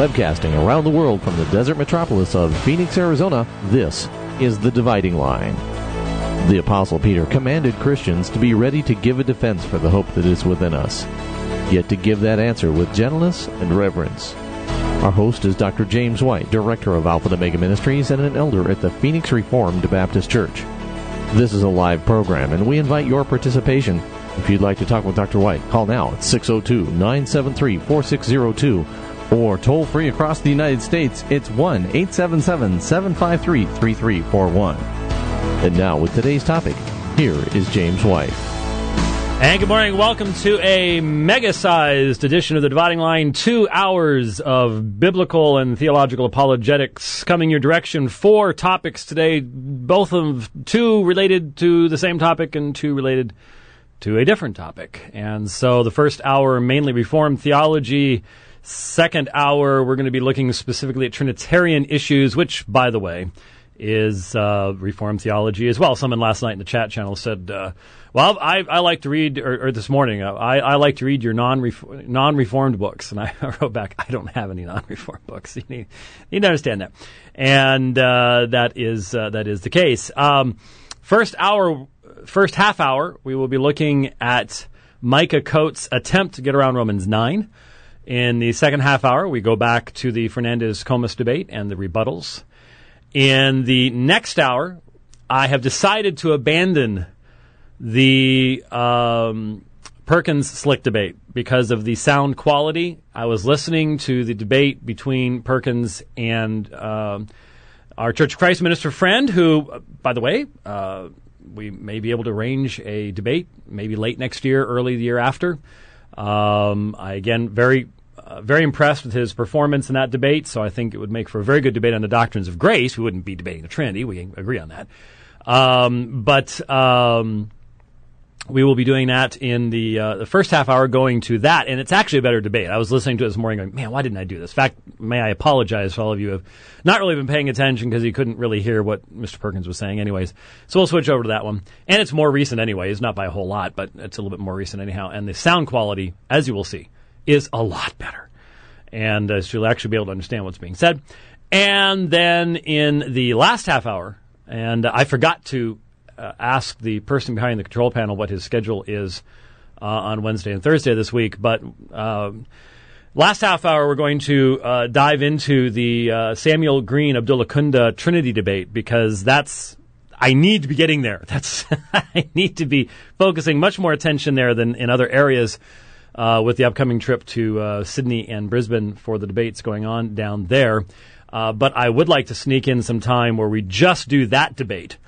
Webcasting around the world from the desert metropolis of Phoenix, Arizona, this is The Dividing Line. The Apostle Peter commanded Christians to be ready to give a defense for the hope that is within us, yet to give that answer with gentleness and reverence. Our host is Dr. James White, Director of Alpha and Omega Ministries and an elder at the Phoenix Reformed Baptist Church. This is a live program, and we invite your participation. If you'd like to talk with Dr. White, call now at 602-973-4602, or toll free across the United States, it's 1-877-753-3341. And now, with today's topic, here is James White. And good morning. Welcome to a mega-sized edition of The Dividing Line. 2 hours of biblical and theological apologetics coming your direction. 4 topics today, both of 2 related to the same topic and 2 related to a different topic. And so the first hour, mainly Reformed theology. Second hour, we're going to be looking specifically at Trinitarian issues, which, by the way, is Reformed theology as well. Someone last night in the chat channel said, well, I like to read, or this morning, I like to read your non-Reformed books. And I wrote back, I don't have any non-Reformed books. You need to understand that. And that is the case. First half hour, we will be looking at Micah Coates' attempt to get around Romans 9. In the second half hour, we go back to the Fernandez-Comas debate and the rebuttals. In the next hour, I have decided to abandon the Perkins-Slick debate because of the sound quality. I was listening to the debate between Perkins and our Church of Christ minister friend, who, by the way, we may be able to arrange a debate maybe late next year, early the year after. Again, very impressed with his performance in that debate, so I think it would make for a very good debate on the doctrines of grace. We wouldn't be debating the Trinity. We agree on that. But we will be doing that in the first half hour, going to that, and it's actually a better debate. I was listening to it this morning going, man, why didn't I do this? In fact, may I apologize for all of you who have not really been paying attention because you couldn't really hear what Mr. Perkins was saying anyways. So we'll switch over to that one. And it's more recent anyways, not by a whole lot, but it's a little bit more recent anyhow. And the sound quality, as you will see, is a lot better. And so you'll actually be able to understand what's being said. And then in the last half hour, and I forgot to ask the person behind the control panel what his schedule is on Wednesday and Thursday this week. But last half hour, we're going to dive into the Samuel Green Abdullah Kunda Trinity debate, because I need to be getting there. I need to be focusing much more attention there than in other areas with the upcoming trip to Sydney and Brisbane for the debates going on down there. But I would like to sneak in some time where we just do that debate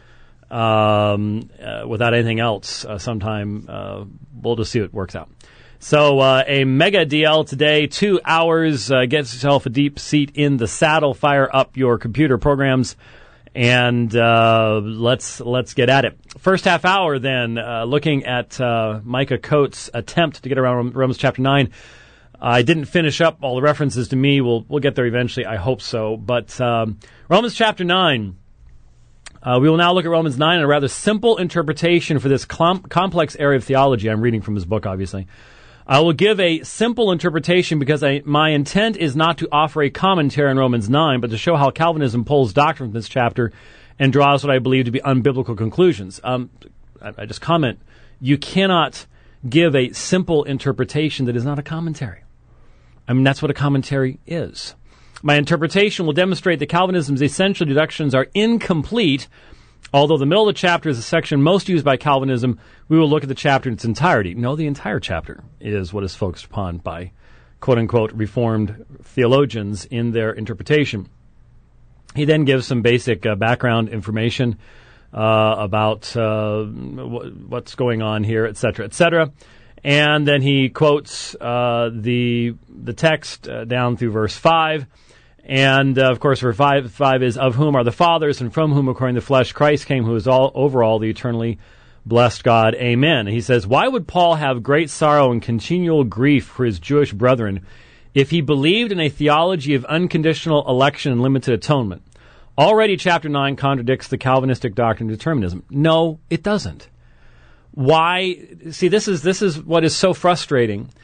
without anything else sometime. We'll just see what works out. So a mega DL today, 2 hours. Get yourself a deep seat in the saddle. Fire up your computer programs, and let's get at it. First half hour, then, looking at Micah Coates' attempt to get around Romans chapter 9. I didn't finish up all the references to me. We'll get there eventually. I hope so. But Romans chapter 9. We will now look at Romans 9 and a rather simple interpretation for this complex area of theology. I'm reading from his book, obviously. I will give a simple interpretation because my intent is not to offer a commentary on Romans 9, but to show how Calvinism pulls doctrine from this chapter and draws what I believe to be unbiblical conclusions. I just comment, you cannot give a simple interpretation that is not a commentary. I mean, that's what a commentary is. My interpretation will demonstrate that Calvinism's essential deductions are incomplete. Although the middle of the chapter is the section most used by Calvinism, we will look at the chapter in its entirety. No, the entire chapter is what is focused upon by quote-unquote Reformed theologians in their interpretation. He then gives some basic background information about what's going on here, et cetera, et cetera. And then he quotes the text down through verse 5. And, of course, verse 5 is, of whom are the fathers, and from whom, according to the flesh, Christ came, who is all over all the eternally blessed God. Amen. And he says, why would Paul have great sorrow and continual grief for his Jewish brethren if he believed in a theology of unconditional election and limited atonement? Already chapter 9 contradicts the Calvinistic doctrine of determinism. No, it doesn't. Why? See, this is what is so frustrating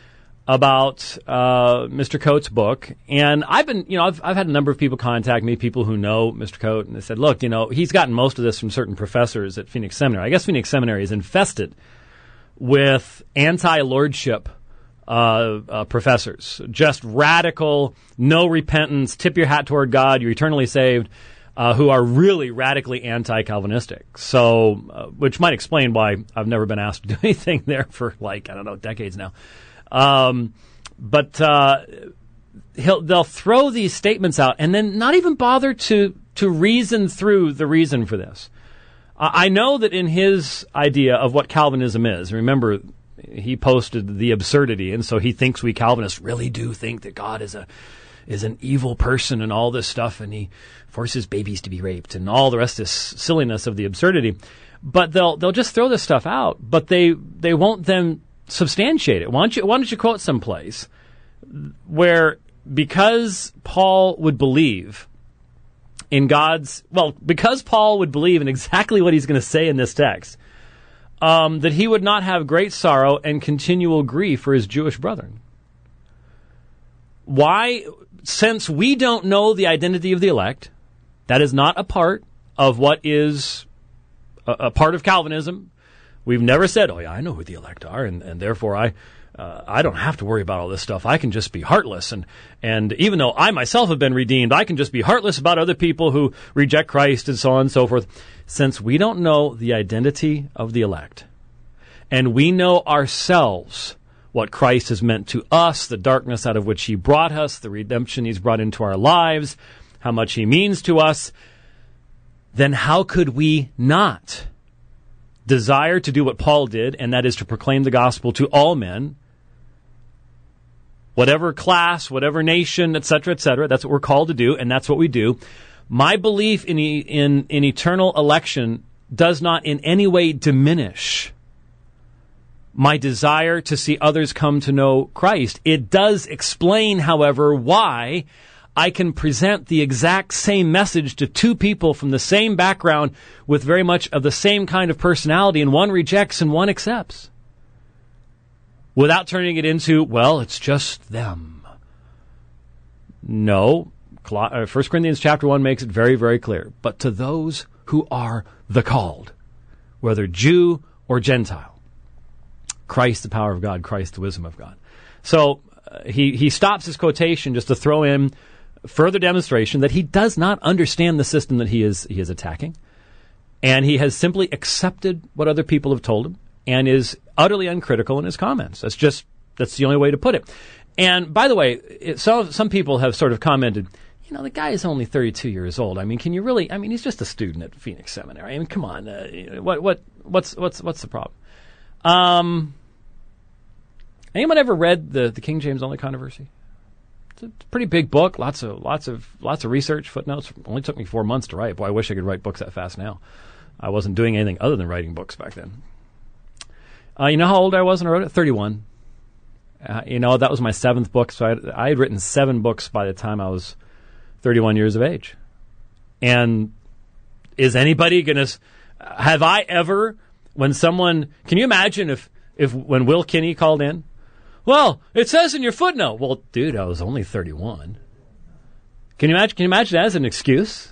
about Mr. Coates' book, and I've had a number of people contact me, people who know Mr. Coate, and they said, look, he's gotten most of this from certain professors at Phoenix Seminary. I guess Phoenix Seminary is infested with anti-lordship professors, just radical, no repentance, tip your hat toward God, you're eternally saved, who are really radically anti-Calvinistic. So, which might explain why I've never been asked to do anything there for decades now. But they'll throw these statements out and then not even bother to reason through the reason for this. I know that in his idea of what Calvinism is, remember, he posted the absurdity, and so he thinks we Calvinists really do think that God is an evil person and all this stuff, and he forces babies to be raped and all the rest of this silliness of the absurdity. But they'll just throw this stuff out, but they won't then substantiate it. Why don't you quote someplace where, because Paul would believe in because Paul would believe in exactly what he's going to say in this text, that he would not have great sorrow and continual grief for his Jewish brethren. Why? Since we don't know the identity of the elect, that is not a part of what is a part of Calvinism. We've never said, oh yeah, I know who the elect are, and therefore I don't have to worry about all this stuff. I can just be heartless, and even though I myself have been redeemed, I can just be heartless about other people who reject Christ and so on and so forth. Since we don't know the identity of the elect, and we know ourselves what Christ has meant to us, the darkness out of which he brought us, the redemption he's brought into our lives, how much he means to us, then how could we not desire to do what Paul did, and that is to proclaim the gospel to all men, whatever class, whatever nation, etc., etc. That's what we're called to do, and that's what we do. My belief in eternal election does not in any way diminish my desire to see others come to know Christ. It does explain, however, why I can present the exact same message to two people from the same background with very much of the same kind of personality, and one rejects and one accepts, without turning it into, well, it's just them. No. 1 Corinthians chapter 1 makes it very, very clear. But to those who are the called, whether Jew or Gentile, Christ the power of God, Christ the wisdom of God. So he stops his quotation just to throw in further demonstration that he does not understand the system that he is attacking, and he has simply accepted what other people have told him and is utterly uncritical in his comments. That's the only way to put it. And by the way, some people have sort of commented, the guy is only 32 years old. I mean, can you really? I mean, he's just a student at Phoenix Seminary. I mean, come on. What's the problem? Anyone ever read the King James Only Controversy? It's a pretty big book. Lots of research, footnotes. Only took me 4 months to write. Boy, I wish I could write books that fast now. I wasn't doing anything other than writing books back then. You know how old I was when I wrote it? 31. That was my 7th book. So I had written 7 books by the time I was 31 years of age. And is anybody going to... Have I ever, when someone... Can you imagine if when Will Kinney called in? Well, it says in your footnote. Well, dude, I was only 31. Can you imagine that as an excuse?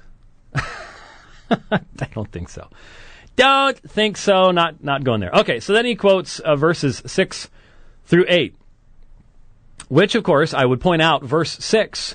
I don't think so. Don't think so. Not going there. Okay, so then he quotes verses 6 through 8, which, of course, I would point out, verse 6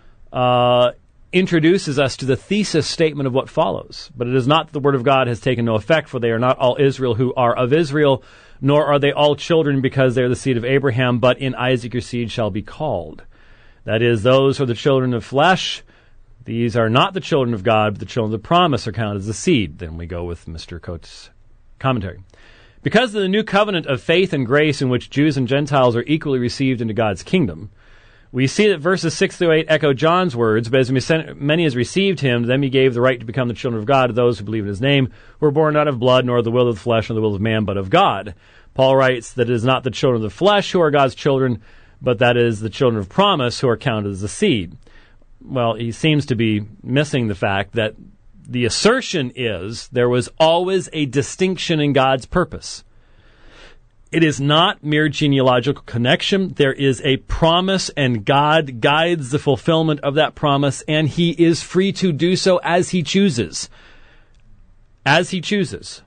introduces us to the thesis statement of what follows. But it is not that the word of God has taken no effect, for they are not all Israel who are of Israel, nor are they all children because they are the seed of Abraham, but in Isaac your seed shall be called. That is, those who are the children of flesh, these are not the children of God, but the children of the promise are counted as the seed. Then we go with Mr. Coates' commentary. Because of the new covenant of faith and grace in which Jews and Gentiles are equally received into God's kingdom, we see that verses 6 through 8 echo John's words, but as many as received him, to them he gave the right to become the children of God, to those who believe in his name, who were born not of blood, nor of the will of the flesh, nor the will of man, but of God. Paul writes that it is not the children of the flesh who are God's children, but that is the children of promise who are counted as the seed. Well, he seems to be missing the fact that the assertion is there was always a distinction in God's purpose. It is not mere genealogical connection. There is a promise, and God guides the fulfillment of that promise, and he is free to do so as he chooses. As he chooses.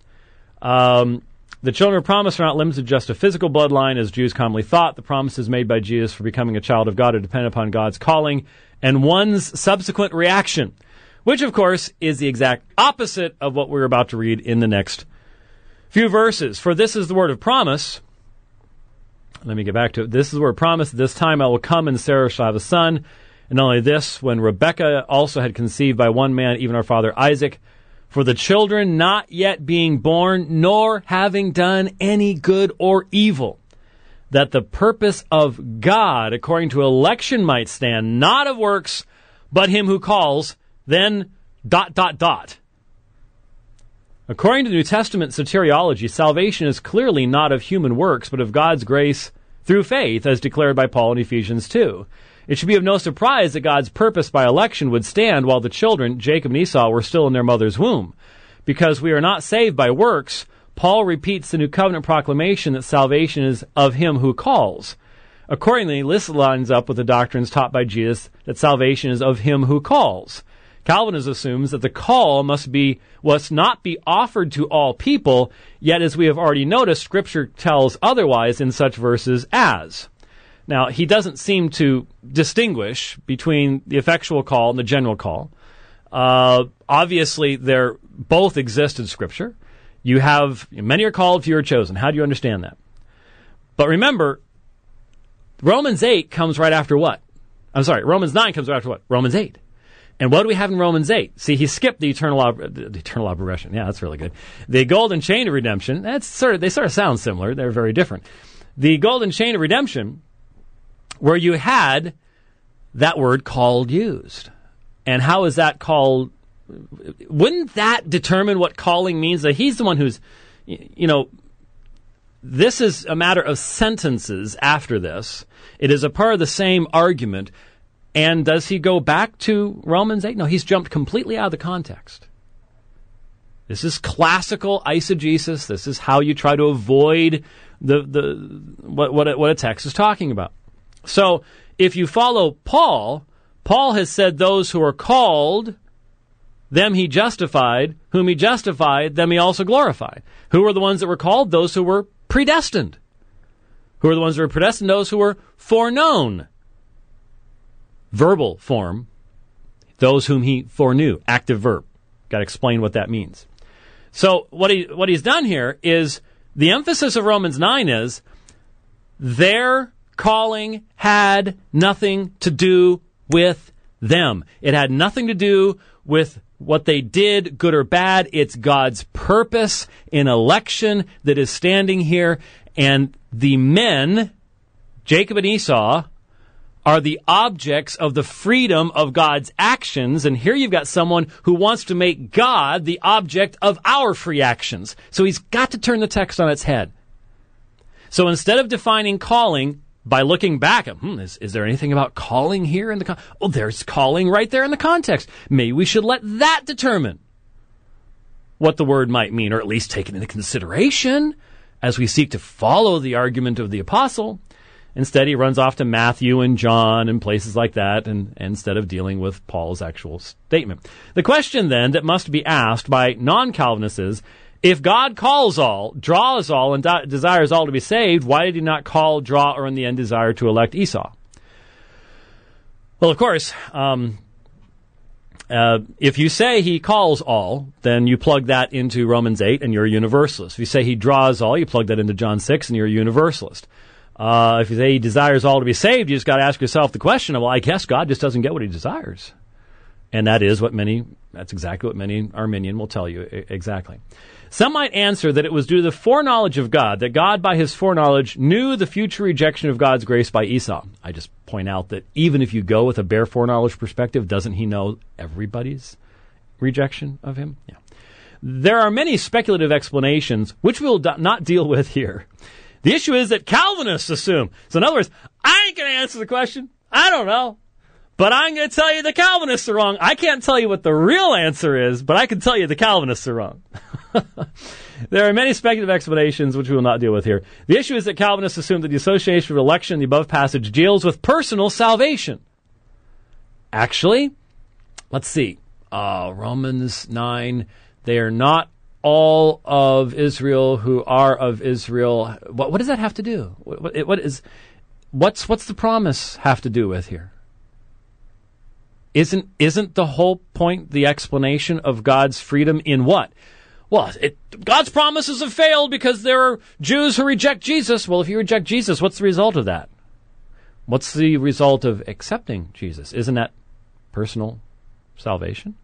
The children of promise are not limited to just a physical bloodline, as Jews commonly thought. The promises made by Jesus for becoming a child of God are dependent upon God's calling and one's subsequent reaction, which, of course, is the exact opposite of what we're about to read in the next few verses. For this is the word of promise. Let me get back to it. This is the word of promise. This time I will come, and Sarah shall have a son. And not only this, when Rebekah also had conceived by one man, even our father Isaac, for the children not yet being born, nor having done any good or evil, that the purpose of God according to election might stand, not of works, but him who calls, then ... According to the New Testament soteriology, salvation is clearly not of human works, but of God's grace through faith, as declared by Paul in Ephesians 2. It should be of no surprise that God's purpose by election would stand while the children, Jacob and Esau, were still in their mother's womb. Because we are not saved by works, Paul repeats the New Covenant proclamation that salvation is of him who calls. Accordingly, this lines up with the doctrines taught by Jesus that salvation is of him who calls. Calvinism assumes that the call must not be offered to all people, yet as we have already noticed, Scripture tells otherwise in such verses as. Now, he doesn't seem to distinguish between the effectual call and the general call. Obviously, they both exist in Scripture. You have, many are called, few are chosen. How do you understand that? But remember, Romans 8 comes right after what? Romans 9 comes right after what? Romans 8. And what do we have in Romans 8? See, he skipped the eternal law of progression. Yeah, that's really good. The golden chain of redemption, they sort of sound similar. They're very different. The golden chain of redemption, where you had that word called used. And how is that called? Wouldn't that determine what calling means? That he's the one who's, this is a matter of sentences after this. It is a part of the same argument. And does he go back to Romans 8? No, he's jumped completely out of the context. This is classical eisegesis. This is how you try to avoid what a text is talking about. So if you follow Paul has said those who are called, them he justified. Whom he justified, them he also glorified. Who were the ones that were called? Those who were predestined. Who are the ones that were predestined? Those who were foreknown. Verbal form, those whom he foreknew, active verb. Got to explain what that means. So what he's done here is the emphasis of Romans 9 is their calling had nothing to do with them. It had nothing to do with what they did, good or bad. It's God's purpose in election that is standing here. And the men, Jacob and Esau, are the objects of the freedom of God's actions. And here you've got someone who wants to make God the object of our free actions. So he's got to turn the text on its head. So instead of defining calling by looking back, is there anything about calling here in the there's calling right there in the context. Maybe we should let that determine what the word might mean, or at least take it into consideration as we seek to follow the argument of the apostle. Instead, he runs off to Matthew and John and places like that, and instead of dealing with Paul's actual statement. The question, then, that must be asked by non-Calvinists is, if God calls all, draws all, and desires all to be saved, why did he not call, draw, or in the end desire to elect Esau? Well, of course, if you say he calls all, then you plug that into Romans 8, and you're a universalist. If you say he draws all, you plug that into John 6, and you're a universalist. If you say he desires all to be saved, you just got to ask yourself the question of, well, I guess God just doesn't get what he desires. And that's exactly what many Arminian will tell you exactly. Some might answer that it was due to the foreknowledge of God, that God by his foreknowledge knew the future rejection of God's grace by Esau. I just point out that even if you go with a bare foreknowledge perspective, doesn't he know everybody's rejection of him? Yeah. There are many speculative explanations, which we'll not deal with here. The issue is that Calvinists assume. So in other words, I ain't going to answer the question. I don't know. But I'm going to tell you the Calvinists are wrong. I can't tell you what the real answer is, but I can tell you the Calvinists are wrong. There are many speculative explanations, which we will not deal with here. The issue is that Calvinists assume that the association of election in the above passage deals with personal salvation. Actually, let's see. Romans 9, they are not all of Israel who are of Israel. What does that have to do? What's the promise have to do with here? Isn't the whole point the explanation of God's freedom in what? Well, God's promises have failed because there are Jews who reject Jesus. Well, if you reject Jesus, what's the result of that? What's the result of accepting Jesus? Isn't that personal salvation?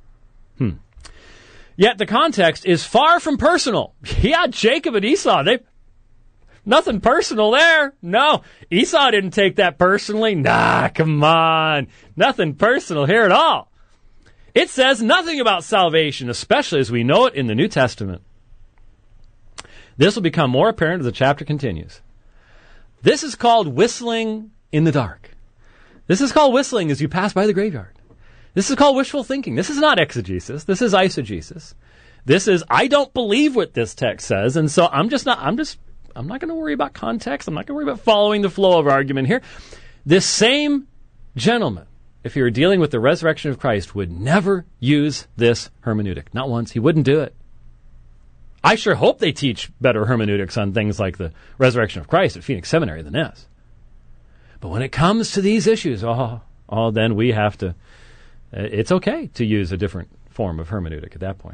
Yet the context is far from personal. Yeah, Jacob and Esau, nothing personal there. No, Esau didn't take that personally. Nah, come on. Nothing personal here at all. It says nothing about salvation, especially as we know it in the New Testament. This will become more apparent as the chapter continues. This is called whistling in the dark. This is called whistling as you pass by the graveyard. This is called wishful thinking. This is not exegesis. This is eisegesis. This is, I don't believe what this text says, and so I'm not going to worry about context. I'm not going to worry about following the flow of argument here. This same gentleman, if he were dealing with the resurrection of Christ, would never use this hermeneutic. Not once. He wouldn't do it. I sure hope they teach better hermeneutics on things like the resurrection of Christ at Phoenix Seminary than this. But when it comes to these issues, then we have to, it's okay to use a different form of hermeneutic at that point. ...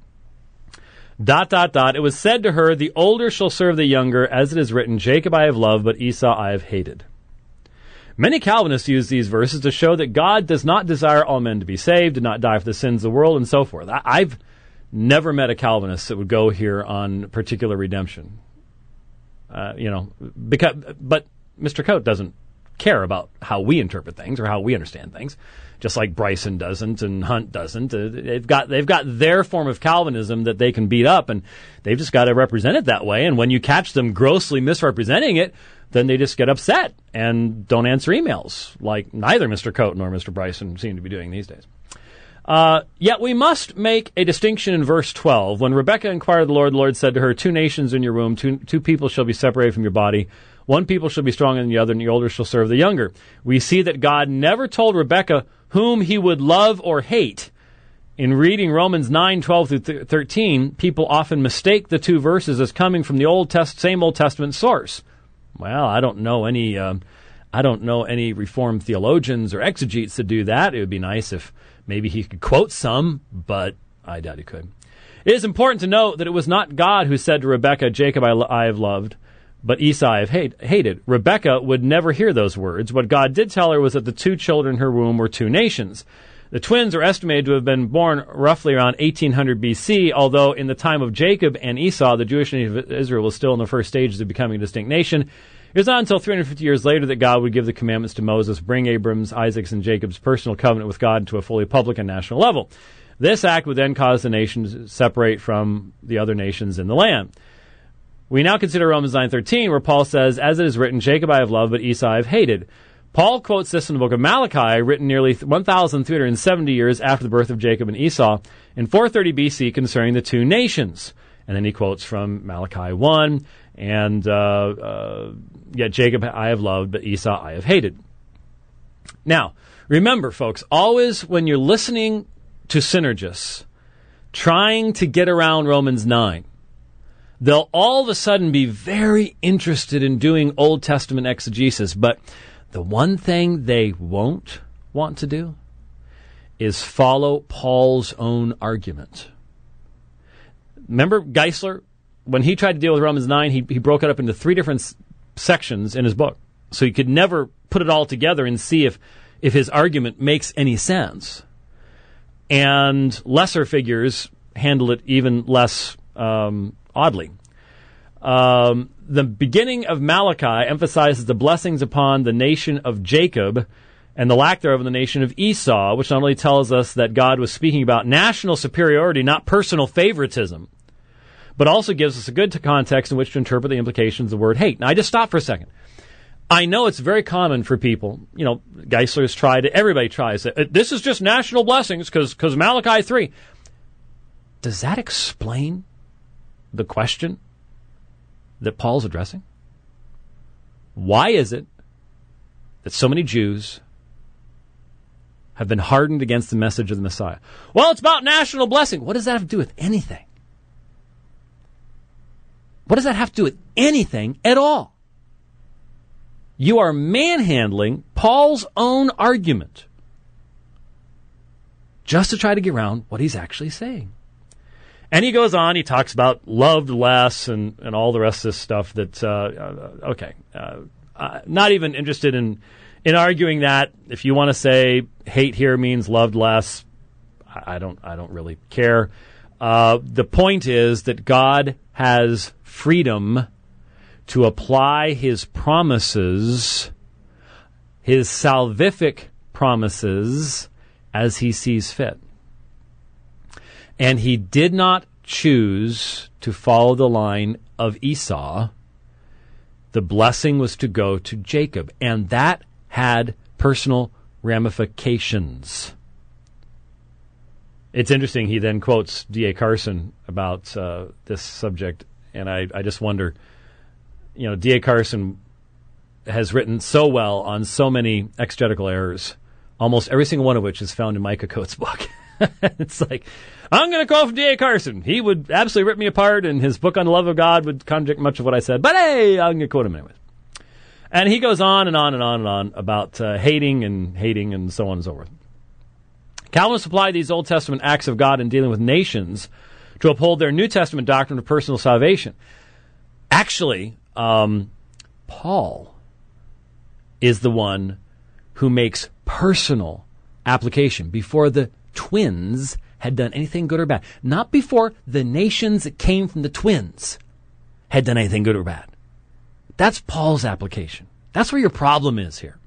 It was said to her, the older shall serve the younger, as it is written, Jacob I have loved, but Esau I have hated. Many Calvinists use these verses to show that God does not desire all men to be saved, did not die for the sins of the world, and so forth. I've never met a Calvinist that would go here on particular redemption. But Mr. Coate doesn't care about how we interpret things or how we understand things, just like Bryson doesn't and Hunt doesn't. They've got their form of Calvinism that they can beat up, and they've just got to represent it that way. And when you catch them grossly misrepresenting it, then they just get upset and don't answer emails, like neither Mr. Coate nor Mr. Bryson seem to be doing these days. Yet we must make a distinction in verse 12. When Rebekah inquired of the Lord said to her, 2 nations in your womb, two people shall be separated from your body. One people shall be stronger than the other, and the older shall serve the younger. We see that God never told Rebekah whom he would love or hate. In reading Romans 9:12 through 13, people often mistake the two verses as coming from the same Old Testament source. Well, I don't know any Reformed theologians or exegetes that do that. It would be nice if maybe he could quote some, but I doubt he could. It is important to note that it was not God who said to Rebekah, Jacob I have loved, but Esau I have hated. Rebekah would never hear those words. What God did tell her was that the 2 children in her womb were 2 nations. The twins are estimated to have been born roughly around 1800 BC, although in the time of Jacob and Esau, the Jewish nation of Israel was still in the first stages of becoming a distinct nation. It was not until 350 years later that God would give the commandments to Moses, bring Abram's, Isaac's, and Jacob's personal covenant with God to a fully public and national level. This act would then cause the nation to separate from the other nations in the land. We now consider Romans 9:13, where Paul says, as it is written, Jacob I have loved, but Esau I have hated. Paul quotes this in the book of Malachi, written nearly 1,370 years after the birth of Jacob and Esau, in 430 BC concerning the 2 nations. And then he quotes from Malachi 1, and yet Jacob I have loved, but Esau I have hated. Now, remember, folks, always when you're listening to synergists trying to get around Romans 9, they'll all of a sudden be very interested in doing Old Testament exegesis, but the one thing they won't want to do is follow Paul's own argument. Remember Geisler? When he tried to deal with Romans 9, he broke it up into 3 different sections in his book. So he could never put it all together and see if his argument makes any sense. And lesser figures handle it even less oddly. The beginning of Malachi emphasizes the blessings upon the nation of Jacob and the lack thereof in the nation of Esau, which not only tells us that God was speaking about national superiority, not personal favoritism, but also gives us a good context in which to interpret the implications of the word hate. Now, I just stop for a second. I know it's very common for people, Geisler's tried it, everybody tries it. This is just national blessings because Malachi 3. Does that explain the question that Paul's addressing? Why is it that so many Jews have been hardened against the message of the Messiah? Well, it's about national blessing. What does that have to do with anything? What does that have to do with anything at all? You are manhandling Paul's own argument just to try to get around what he's actually saying. And he goes on, he talks about loved less and all the rest of this stuff that, not even interested in arguing that. If you want to say hate here means loved less, I don't really care. The point is that God has freedom to apply his promises, his salvific promises, as he sees fit. And he did not choose to follow the line of Esau. The blessing was to go to Jacob, and that had personal ramifications. It's interesting, he then quotes D.A. Carson about this subject, and I just wonder, D.A. Carson has written so well on so many exegetical errors, almost every single one of which is found in Micah Coates' book. It's like, I'm going to quote from D.A. Carson. He would absolutely rip me apart, and his book on the love of God would contradict much of what I said. But hey, I'm going to quote him anyways. And he goes on and on and on and on about hating and so on and so forth. Calvinists apply these Old Testament acts of God in dealing with nations to uphold their New Testament doctrine of personal salvation. Actually, Paul is the one who makes personal application before the twins had done anything good or bad. Not before the nations that came from the twins had done anything good or bad. That's Paul's application. That's where your problem is here.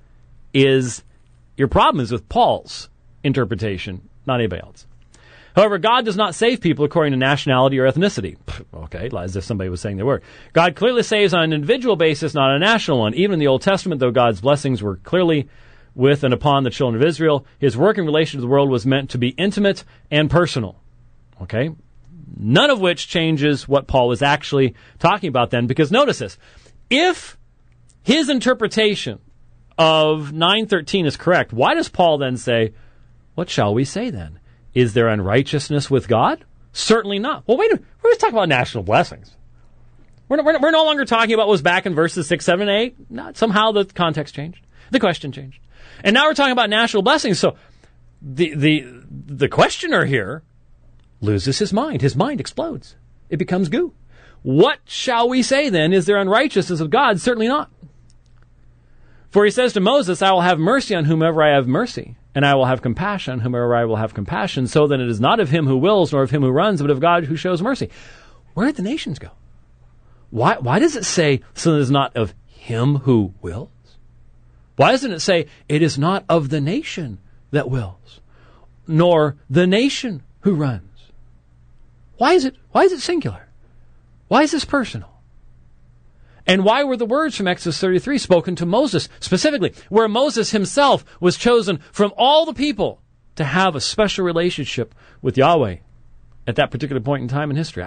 Your problem is with Paul's interpretation, not anybody else. However, God does not save people according to nationality or ethnicity. Okay, as if somebody was saying they were. God clearly saves on an individual basis, not a national one. Even in the Old Testament, though God's blessings were clearly with and upon the children of Israel, his work in relation to the world was meant to be intimate and personal. Okay? None of which changes what Paul was actually talking about then, because notice this. If his interpretation of 9:13 is correct, why does Paul then say, what shall we say then? Is there unrighteousness with God? Certainly not. Well, wait a minute. We're just talking about national blessings. We're no longer talking about what was back in verses 6, 7, and 8. No, somehow the context changed. The question changed. And now we're talking about national blessings. So the questioner here loses his mind. His mind explodes. It becomes goo. What shall we say then? Is there unrighteousness of God? Certainly not. For he says to Moses, I will have mercy on whomever I have mercy, and I will have compassion on whomever I will have compassion, so that it is not of him who wills nor of him who runs, but of God who shows mercy. Where did the nations go? Why does it say, so that it is not of him who wills? Why doesn't it say, it is not of the nation that wills, nor the nation who runs? Why is it singular? Why is this personal? And why were the words from Exodus 33 spoken to Moses specifically, where Moses himself was chosen from all the people to have a special relationship with Yahweh at that particular point in time in history?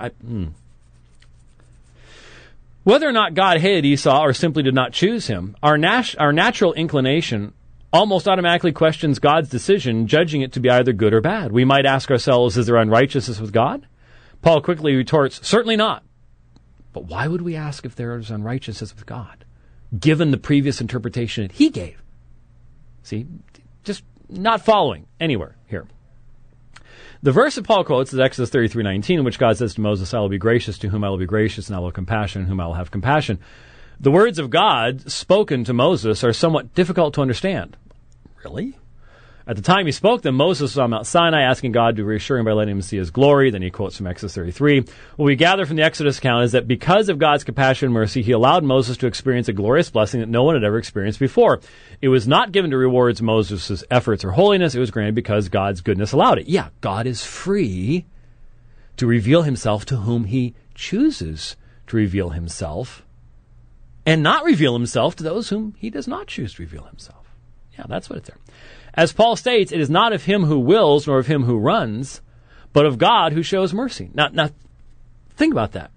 Whether or not God hated Esau or simply did not choose him, our natural inclination almost automatically questions God's decision, judging it to be either good or bad. We might ask ourselves, is there unrighteousness with God? Paul quickly retorts, certainly not. But why would we ask if there is unrighteousness with God, given the previous interpretation that he gave? See, just not following anywhere here. The verse that Paul quotes is Exodus 33:19, in which God says to Moses, I will be gracious to whom I will be gracious, and I will have compassion whom I will have compassion. The words of God spoken to Moses are somewhat difficult to understand. Really? At the time he spoke them, Moses was on Mount Sinai asking God to reassure him by letting him see his glory. Then he quotes from Exodus 33. What we gather from the Exodus account is that because of God's compassion and mercy, he allowed Moses to experience a glorious blessing that no one had ever experienced before. It was not given to reward Moses' efforts or holiness. It was granted because God's goodness allowed it. Yeah, God is free to reveal himself to whom he chooses to reveal himself, and not reveal himself to those whom he does not choose to reveal himself. Yeah, that's what it's there. As Paul states, it is not of him who wills nor of him who runs, but of God who shows mercy. Now Think about that.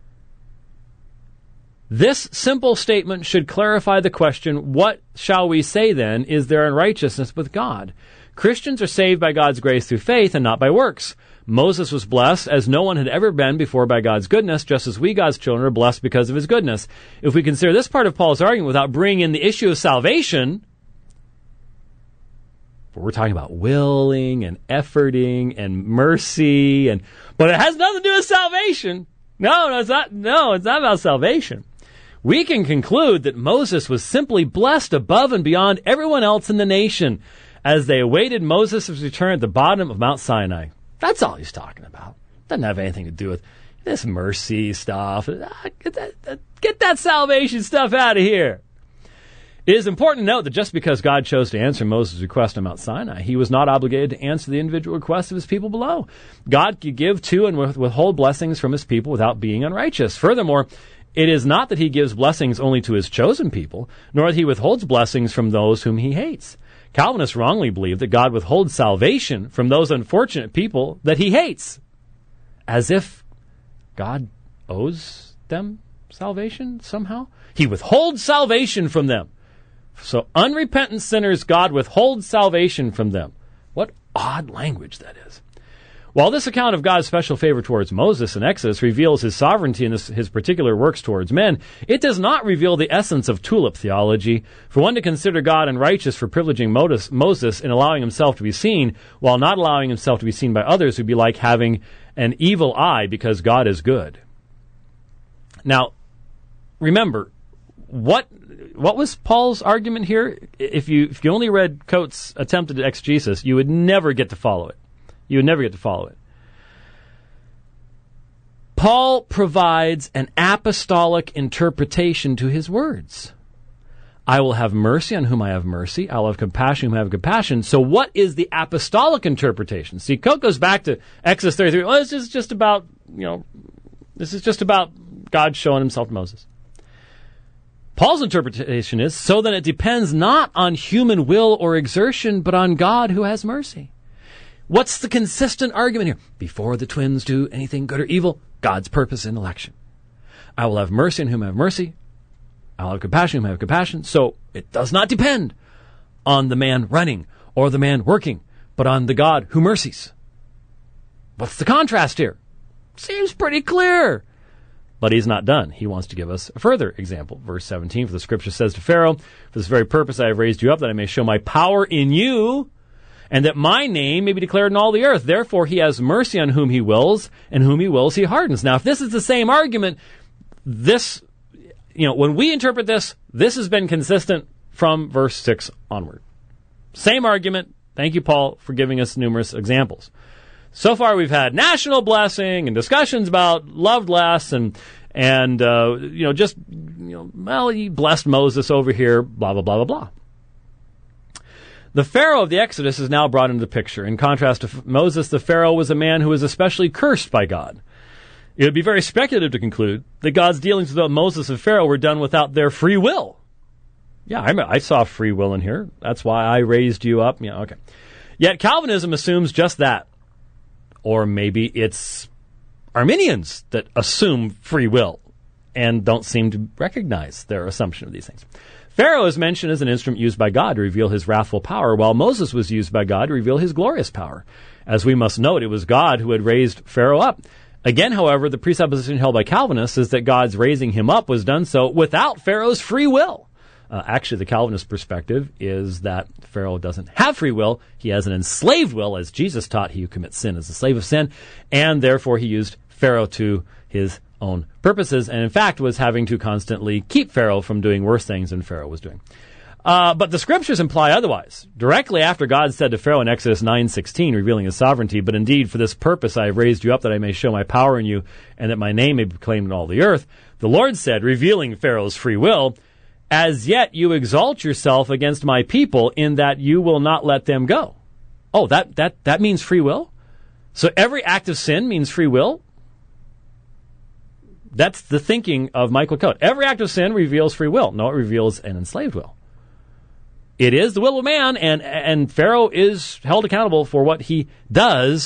This simple statement should clarify the question, what shall we say then is there unrighteousness with God? Christians are saved by God's grace through faith and not by works. Moses was blessed as no one had ever been before by God's goodness, just as we, God's children, are blessed because of his goodness. If we consider this part of Paul's argument without bringing in the issue of salvation, we're talking about willing and efforting and mercy, but it has nothing to do with salvation. No, it's not. No, it's not about salvation. We can conclude that Moses was simply blessed above and beyond everyone else in the nation as they awaited Moses' return at the bottom of Mount Sinai. That's all he's talking about. Doesn't have anything to do with this mercy stuff. Get that salvation stuff out of here. It is important to note that just because God chose to answer Moses' request on Mount Sinai, he was not obligated to answer the individual requests of his people below. God could give to and withhold blessings from his people without being unrighteous. Furthermore, it is not that he gives blessings only to his chosen people, nor that he withholds blessings from those whom he hates. Calvinists wrongly believe that God withholds salvation from those unfortunate people that he hates, as if God owes them salvation somehow. He withholds salvation from them. So unrepentant sinners, God withholds salvation from them. What odd language that is. While this account of God's special favor towards Moses in Exodus reveals his sovereignty in his particular works towards men, it does not reveal the essence of tulip theology. For one to consider God unrighteous for privileging Moses in allowing himself to be seen, while not allowing himself to be seen by others, would be like having an evil eye because God is good. Now, remember, what was Paul's argument here? If you only read Coates' attempted exegesis, you would never get to follow it. You would never get to follow it. Paul provides an apostolic interpretation to his words. I will have mercy on whom I have mercy. I will have compassion on whom I have compassion. So what is the apostolic interpretation? See, Coates goes back to Exodus 33. Well, this is just about God showing himself to Moses. Paul's interpretation is, so that it depends not on human will or exertion, but on God who has mercy. What's the consistent argument here? Before the twins do anything good or evil, God's purpose in election. I will have mercy on whom I have mercy. I will have compassion on whom I have compassion. So it does not depend on the man running or the man working, but on the God who mercies. What's the contrast here? Seems pretty clear. But he's not done. He wants to give us a further example. Verse 17, for the scripture says to Pharaoh, for this very purpose I have raised you up, that I may show my power in you, and that my name may be declared in all the earth. Therefore he has mercy on whom he wills, and whom he wills he hardens. Now, if this is the same argument, when we interpret this has been consistent from verse 6 onward. Same argument. Thank you, Paul, for giving us numerous examples. So far we've had national blessing and discussions about loved less he blessed Moses over here, blah, blah, blah, blah, blah. The Pharaoh of the Exodus is now brought into the picture. In contrast to Moses, the Pharaoh was a man who was especially cursed by God. It would be very speculative to conclude that God's dealings with Moses and Pharaoh were done without their free will. Yeah, I saw free will in here. That's why I raised you up. Yeah, okay. Yet Calvinism assumes just that. Or maybe it's Arminians that assume free will and don't seem to recognize their assumption of these things. Pharaoh is mentioned as an instrument used by God to reveal his wrathful power, while Moses was used by God to reveal his glorious power. As we must note, it was God who had raised Pharaoh up. Again, however, the presupposition held by Calvinists is that God's raising him up was done so without Pharaoh's free will. Actually, the Calvinist perspective is that Pharaoh doesn't have free will. He has an enslaved will, as Jesus taught, he who commits sin is a slave of sin, and therefore he used Pharaoh to his own purposes, and in fact was having to constantly keep Pharaoh from doing worse things than Pharaoh was doing. But the scriptures imply otherwise. Directly after God said to Pharaoh in Exodus 9:16, revealing his sovereignty, but indeed for this purpose I have raised you up, that I may show my power in you, and that my name may be proclaimed in all the earth, the Lord said, revealing Pharaoh's free will, as yet you exalt yourself against my people in that you will not let them go. Oh, that means free will? So every act of sin means free will? That's the thinking of Michael Cote. Every act of sin reveals free will. No, it reveals an enslaved will. It is the will of man, and Pharaoh is held accountable for what he does,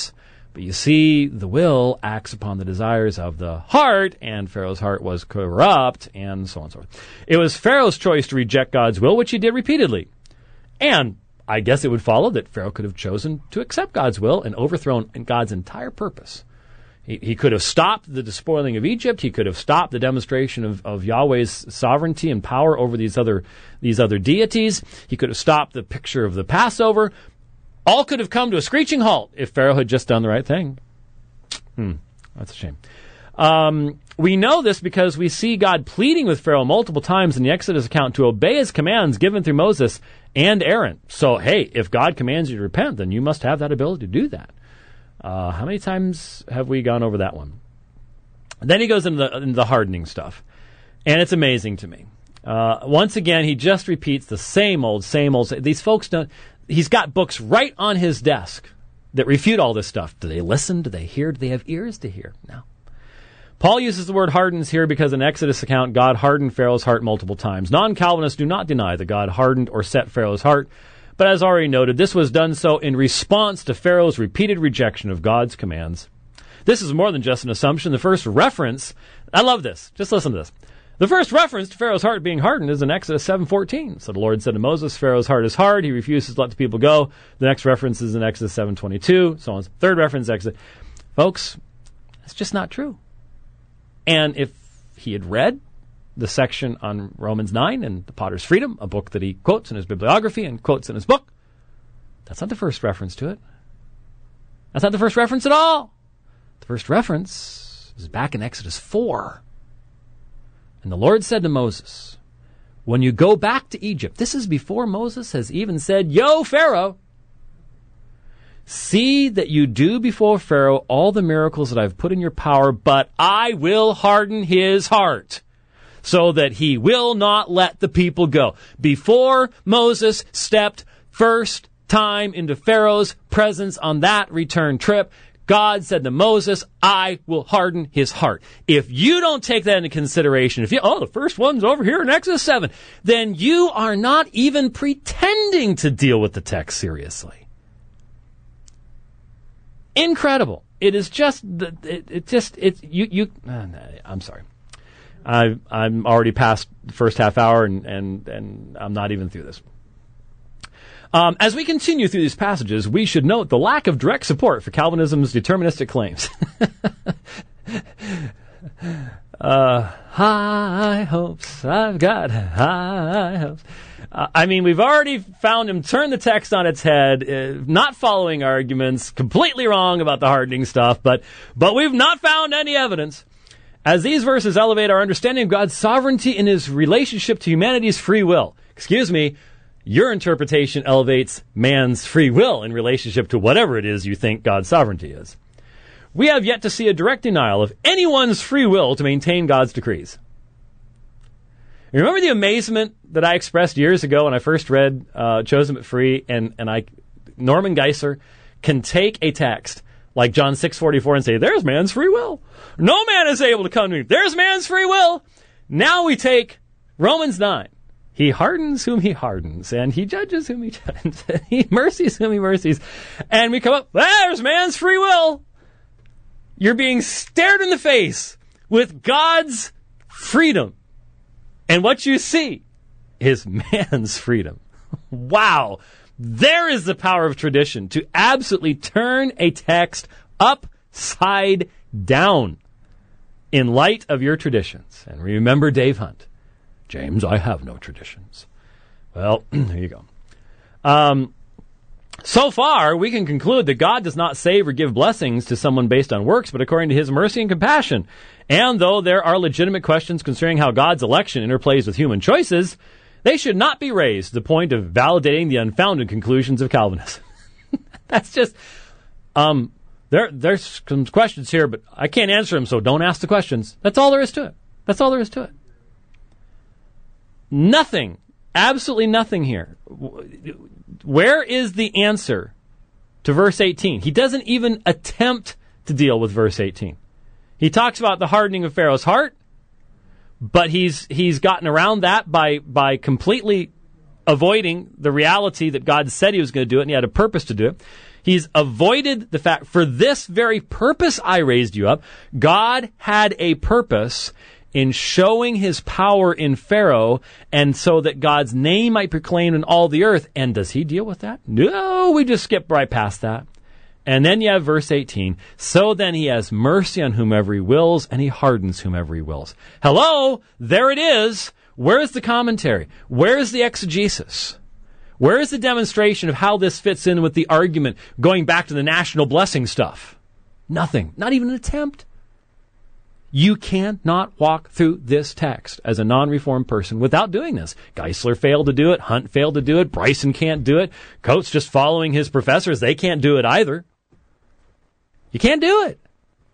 But you see, the will acts upon the desires of the heart, and Pharaoh's heart was corrupt, and so on and so forth. It was Pharaoh's choice to reject God's will, which he did repeatedly. And I guess it would follow that Pharaoh could have chosen to accept God's will and overthrown God's entire purpose. He could have stopped the despoiling of Egypt. He could have stopped the demonstration of Yahweh's sovereignty and power over these other deities. He could have stopped the picture of the Passover. All could have come to a screeching halt if Pharaoh had just done the right thing. That's a shame. We know this because we see God pleading with Pharaoh multiple times in the Exodus account to obey his commands given through Moses and Aaron. So, hey, if God commands you to repent, then you must have that ability to do that. How many times have we gone over that one? Then he goes into the hardening stuff. And it's amazing to me. Once again, he just repeats the same old. These folks don't... He's got books right on his desk that refute all this stuff. Do they listen? Do they hear? Do they have ears to hear? No. Paul uses the word hardens here because in the Exodus account, God hardened Pharaoh's heart multiple times. Non-Calvinists do not deny that God hardened or set Pharaoh's heart. But as already noted, this was done so in response to Pharaoh's repeated rejection of God's commands. This is more than just an assumption. The first reference, I love this. Just listen to this. The first reference to Pharaoh's heart being hardened is in Exodus 7:14. So the Lord said to Moses, Pharaoh's heart is hard. He refuses to let the people go. The next reference is in Exodus 7:22. So on. Third reference, Exodus. Folks, it's just not true. And if he had read the section on Romans 9 and the Potter's Freedom, a book that he quotes in his bibliography and quotes in his book, that's not the first reference to it. That's not the first reference at all. The first reference is back in Exodus 4. And the Lord said to Moses, when you go back to Egypt, this is before Moses has even said, Yo, Pharaoh, see that you do before Pharaoh all the miracles that I've put in your power, but I will harden his heart so that he will not let the people go. Before Moses stepped first time into Pharaoh's presence on that return trip, God said to Moses, I will harden his heart. If you don't take that into consideration, the first one's over here in Exodus 7, then you are not even pretending to deal with the text seriously. Incredible. It is just, I'm sorry. I'm already past the first half hour and I'm not even through this. As we continue through these passages, we should note the lack of direct support for Calvinism's deterministic claims. High hopes, I've got high hopes. We've already found him turn the text on its head, not following arguments, completely wrong about the hardening stuff, but we've not found any evidence. As these verses elevate our understanding of God's sovereignty in his relationship to humanity's free will. Your interpretation elevates man's free will in relationship to whatever it is you think God's sovereignty is. We have yet to see a direct denial of anyone's free will to maintain God's decrees. Remember the amazement that I expressed years ago when I first read Chosen but Free, and Norman Geisler can take a text like John 6:44 and say, there's man's free will. No man is able to come to me. There's man's free will. Now we take Romans 9. He hardens whom he hardens, and he judges whom he judges, and he mercies whom he mercies. And we come up, there's man's free will. You're being stared in the face with God's freedom. And what you see is man's freedom. Wow. There is the power of tradition to absolutely turn a text upside down in light of your traditions. And remember Dave Hunt. James, I have no traditions. Well, there you go. So far, we can conclude that God does not save or give blessings to someone based on works, but according to his mercy and compassion. And though there are legitimate questions concerning how God's election interplays with human choices, they should not be raised to the point of validating the unfounded conclusions of Calvinism. That's just... There's some questions here, but I can't answer them, so don't ask the questions. That's all there is to it. Nothing, absolutely nothing here. Where is the answer to verse 18? He doesn't even attempt to deal with verse 18. He talks about the hardening of Pharaoh's heart, but he's gotten around that by completely avoiding the reality that God said he was going to do it and he had a purpose to do it. He's avoided the fact, for this very purpose I raised you up. God had a purpose in showing his power in Pharaoh, and so that God's name might be proclaimed in all the earth. And does he deal with that? No, we just skip right past that. And then you have verse 18. So then he has mercy on whomever he wills, and he hardens whomever he wills. Hello, there it is. Where is the commentary? Where is the exegesis? Where is the demonstration of how this fits in with the argument going back to the national blessing stuff? Nothing. Not even an attempt. You cannot walk through this text as a non-reformed person without doing this. Geisler failed to do it. Hunt failed to do it. Bryson can't do it. Coates just following his professors. They can't do it either. You can't do it.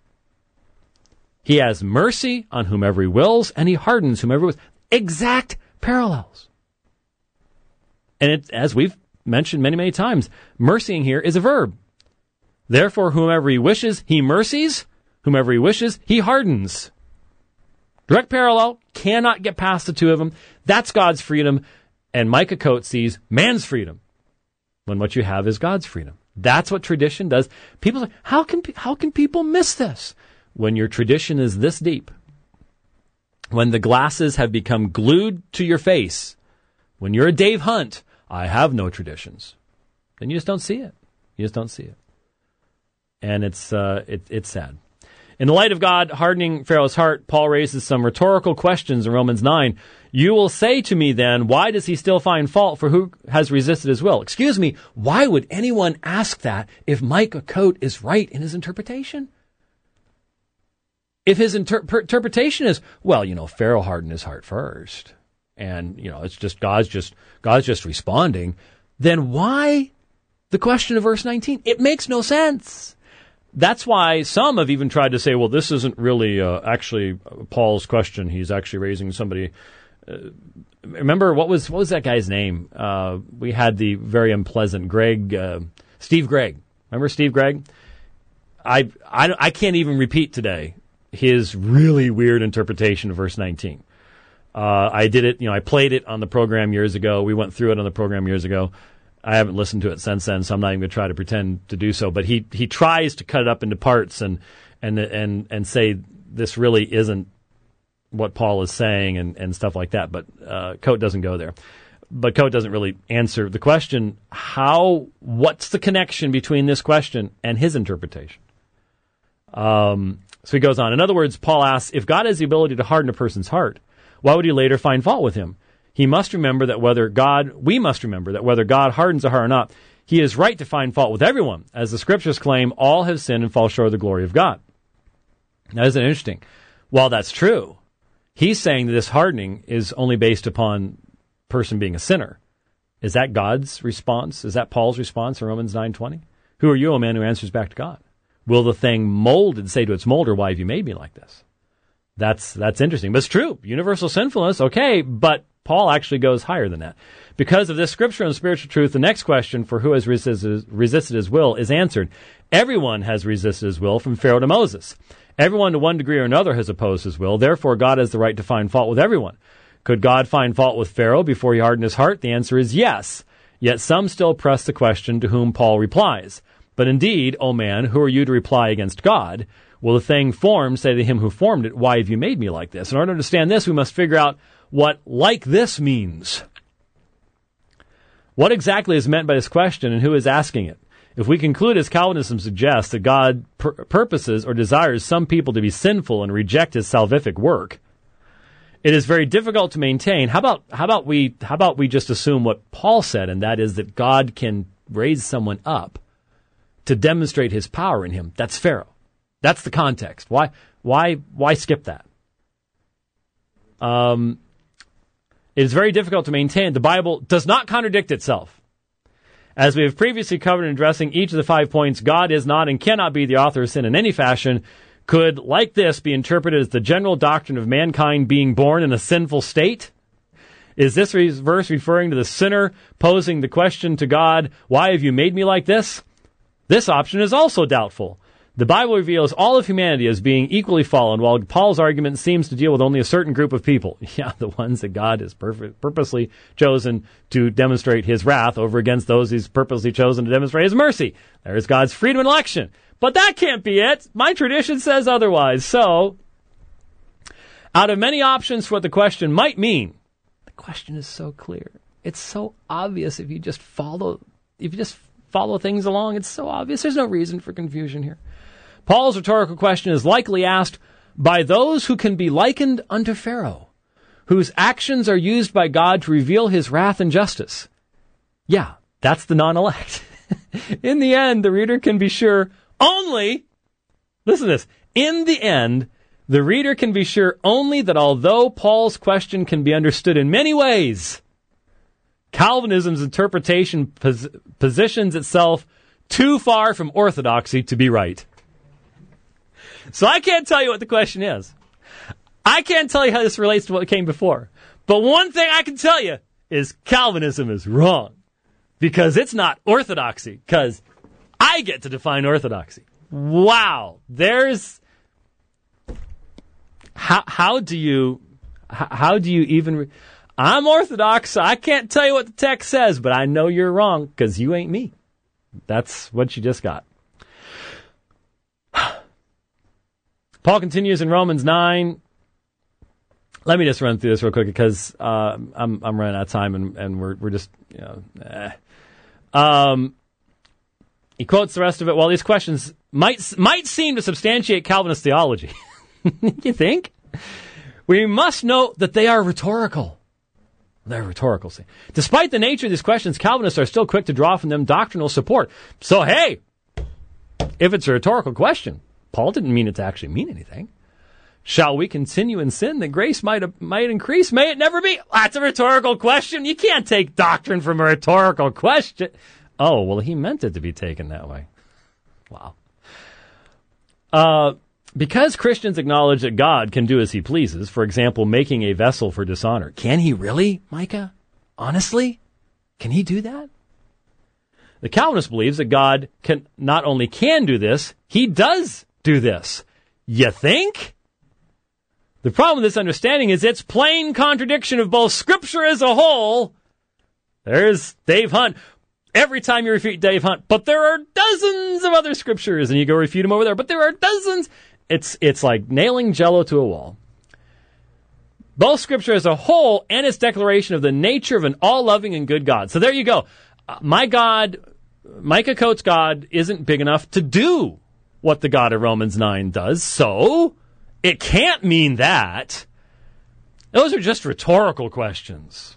He has mercy on whomever he wills, and he hardens whomever he wills. Exact parallels. And as we've mentioned many, many times, mercying here is a verb. Therefore, whomever he wishes, he mercies. Whomever he wishes, he hardens. Direct parallel, cannot get past the two of them. That's God's freedom. And Micah Coates sees man's freedom when what you have is God's freedom. That's what tradition does. People say, how can people miss this? When your tradition is this deep, when the glasses have become glued to your face, when you're a Dave Hunt, I have no traditions, then you just don't see it. You just don't see it. And it's sad. In the light of God hardening Pharaoh's heart, Paul raises some rhetorical questions in Romans 9. You will say to me then, why does he still find fault for who has resisted his will? Excuse me, why would anyone ask that if Micah Coate is right in his interpretation? If his interpretation is, well, Pharaoh hardened his heart first, and, it's just God's just responding, then why the question of verse 19? It makes no sense. That's why some have even tried to say, well, this isn't really actually Paul's question. He's actually raising somebody. Remember, what was that guy's name? We had the very unpleasant Steve Gregg. Remember Steve Gregg? I can't even repeat today his really weird interpretation of verse 19. I did it, I played it on the program years ago. We went through it on the program years ago. I haven't listened to it since then, so I'm not even going to try to pretend to do so. But he tries to cut it up into parts and say this really isn't what Paul is saying and stuff like that. But Coate doesn't go there. But Coate doesn't really answer the question, what's the connection between this question and his interpretation? So he goes on. In other words, Paul asks, if God has the ability to harden a person's heart, why would he later find fault with him? We must remember that whether God hardens a heart or not, he is right to find fault with everyone. As the scriptures claim, all have sinned and fall short of the glory of God. Now, isn't it interesting? While that's true, he's saying that this hardening is only based upon person being a sinner. Is that God's response? Is that Paul's response in Romans 9:20? Who are you, O man, who answers back to God? Will the thing molded say to its molder, why have you made me like this? That's interesting. But it's true. Universal sinfulness, okay, but Paul actually goes higher than that. Because of this scripture and spiritual truth, the next question for who has resisted his will is answered. Everyone has resisted his will from Pharaoh to Moses. Everyone to one degree or another has opposed his will. Therefore, God has the right to find fault with everyone. Could God find fault with Pharaoh before he hardened his heart? The answer is yes. Yet some still press the question, to whom Paul replies. But indeed, O man, who are you to reply against God? Will the thing formed say to him who formed it, why have you made me like this? In order to understand this, we must figure out what like this means. What exactly is meant by this question and who is asking it? If we conclude, as Calvinism suggests, that God purposes or desires some people to be sinful and reject his salvific work, it is very difficult to maintain. How about we just assume what Paul said, and that is that God can raise someone up to demonstrate his power in him? That's Pharaoh. That's the context. Why skip that? It is very difficult to maintain. The Bible does not contradict itself. As we have previously covered in addressing each of the 5 points, God is not and cannot be the author of sin in any fashion. Could, like this, be interpreted as the general doctrine of mankind being born in a sinful state? Is this verse referring to the sinner posing the question to God, why have you made me like this? This option is also doubtful. The Bible reveals all of humanity as being equally fallen, while Paul's argument seems to deal with only a certain group of people. Yeah, the ones that God has purposely chosen to demonstrate his wrath over against those he's purposely chosen to demonstrate his mercy. There's God's freedom and election. But that can't be it. My tradition says otherwise. So, out of many options for what the question might mean, the question is so clear. It's so obvious if you just follow things along. It's so obvious. There's no reason for confusion here. Paul's rhetorical question is likely asked by those who can be likened unto Pharaoh, whose actions are used by God to reveal his wrath and justice. Yeah, that's the non-elect. In the end, the reader can be sure only, listen to this, in the end, the reader can be sure only that although Paul's question can be understood in many ways, Calvinism's interpretation positions itself too far from orthodoxy to be right. So I can't tell you what the question is. I can't tell you how this relates to what came before. But one thing I can tell you is Calvinism is wrong. Because it's not orthodoxy. Because I get to define orthodoxy. Wow. There's... How do you even... I'm orthodox, so I can't tell you what the text says, but I know you're wrong because you ain't me. That's what you just got. Paul continues in Romans 9. Let me just run through this real quick because I'm running out of time and we're just, he quotes the rest of it. Well, these questions might seem to substantiate Calvinist theology. You think? We must note that they are rhetorical. They're rhetorical. See. Despite the nature of these questions, Calvinists are still quick to draw from them doctrinal support. So, hey, if it's a rhetorical question, Paul didn't mean it to actually mean anything. Shall we continue in sin that grace might increase? May it never be? That's a rhetorical question. You can't take doctrine from a rhetorical question. Oh, well, he meant it to be taken that way. Wow. Because Christians acknowledge that God can do as he pleases, for example, making a vessel for dishonor. Can he really, Micah? Honestly? Can he do that? The Calvinist believes that God not only can do this, he does do this. You think? The problem with this understanding is its plain contradiction of both Scripture as a whole. There's Dave Hunt. Every time you refute Dave Hunt, but there are dozens of other scriptures, and you go refute them over there, but there are dozens. It's like nailing Jell-O to a wall. Both Scripture as a whole and its declaration of the nature of an all-loving and good God. So there you go. My God, Micah Coates' God, isn't big enough to do what the God of Romans 9 does, so it can't mean that. Those are just rhetorical questions.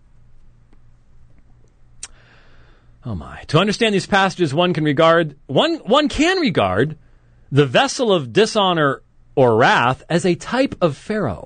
Oh my. To understand these passages, one can regard the vessel of dishonor or wrath as a type of Pharaoh.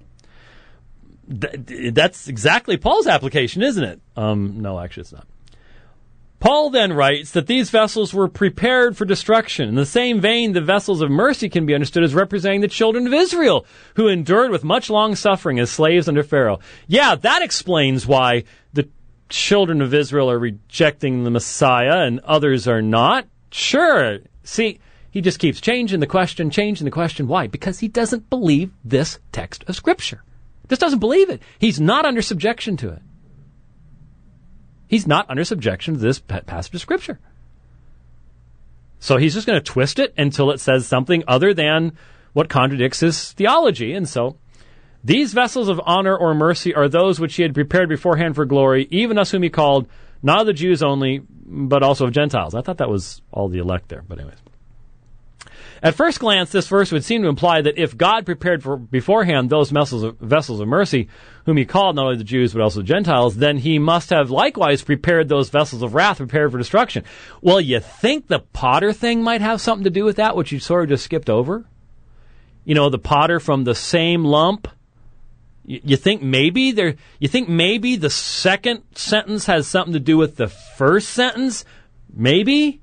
That's exactly Paul's application, isn't it? No, actually it's not. Paul then writes that these vessels were prepared for destruction. In the same vein, the vessels of mercy can be understood as representing the children of Israel, who endured with much long suffering as slaves under Pharaoh. Yeah, that explains why the children of Israel are rejecting the Messiah and others are not. Sure. See, he just keeps changing the question. Why? Because he doesn't believe this text of Scripture. Just doesn't believe it. He's not under subjection to it. He's not under subjection to this passage of Scripture. So he's just going to twist it until it says something other than what contradicts his theology. And so these vessels of honor or mercy are those which he had prepared beforehand for glory, even us whom he called, not of the Jews only, but also of Gentiles. I thought that was all the elect there, but anyways. At first glance, this verse would seem to imply that if God prepared beforehand those vessels of mercy, whom he called not only the Jews but also the Gentiles, then he must have likewise prepared those vessels of wrath prepared for destruction. Well, you think the potter thing might have something to do with that, which you sort of just skipped over? You know, the potter from the same lump? You think maybe the second sentence has something to do with the first sentence? Maybe?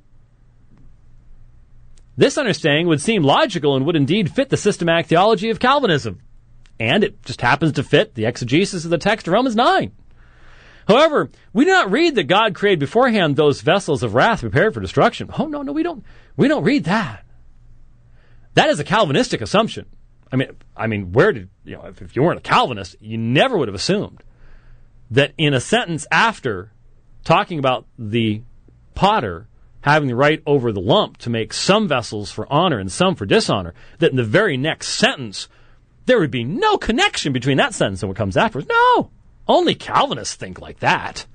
This understanding would seem logical and would indeed fit the systematic theology of Calvinism. And it just happens to fit the exegesis of the text of Romans 9. However, we do not read that God created beforehand those vessels of wrath prepared for destruction. Oh, no, we don't. We don't read that. That is a Calvinistic assumption. I mean, where did, if you weren't a Calvinist, you never would have assumed that in a sentence after talking about the potter having the right over the lump to make some vessels for honor and some for dishonor, that in the very next sentence, there would be no connection between that sentence and what comes afterwards. No! Only Calvinists think like that.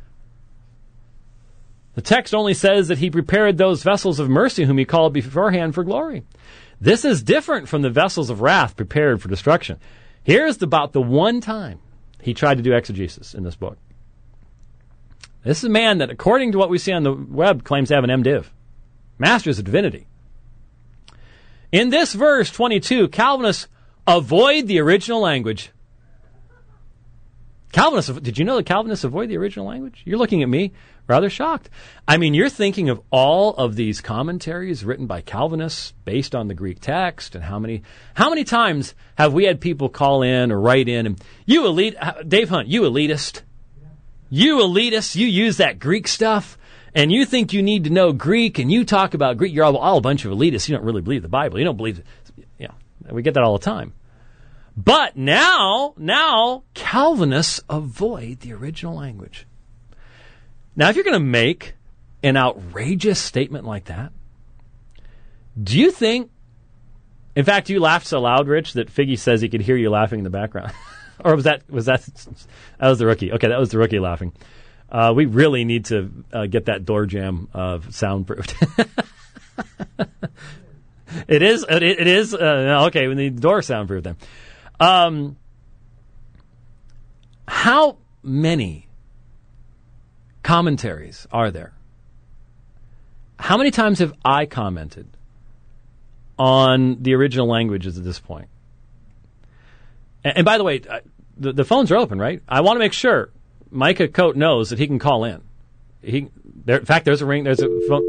The text only says that he prepared those vessels of mercy whom he called beforehand for glory. This is different from the vessels of wrath prepared for destruction. Here's about the one time he tried to do exegesis in this book. This is a man that, according to what we see on the web, claims to have an MDiv. Masters of Divinity. In this verse 22, Calvinists avoid the original language. Did you know that Calvinists avoid the original language? You're looking at me rather shocked. I mean, you're thinking of all of these commentaries written by Calvinists based on the Greek text, and how many times have we had people call in or write in and, Dave Hunt, you elitist. You elitists, you use that Greek stuff, and you think you need to know Greek, and you talk about Greek. You're all a bunch of elitists. You don't really believe the Bible. You don't believe, we get that all the time. But now Calvinists avoid the original language. Now, if you're going to make an outrageous statement like that, do you think, in fact, you laughed so loud, Rich, that Figgy says he could hear you laughing in the background. Or that was the rookie. Okay, that was the rookie laughing. We really need to get that door jamb soundproofed. It is. Okay, we need the door soundproofed then. How many commentaries are there? How many times have I commented on the original languages at this point? And by the way, the phones are open, right? I want to make sure Micah Coate knows that he can call in. In fact, there's a ring. There's a phone.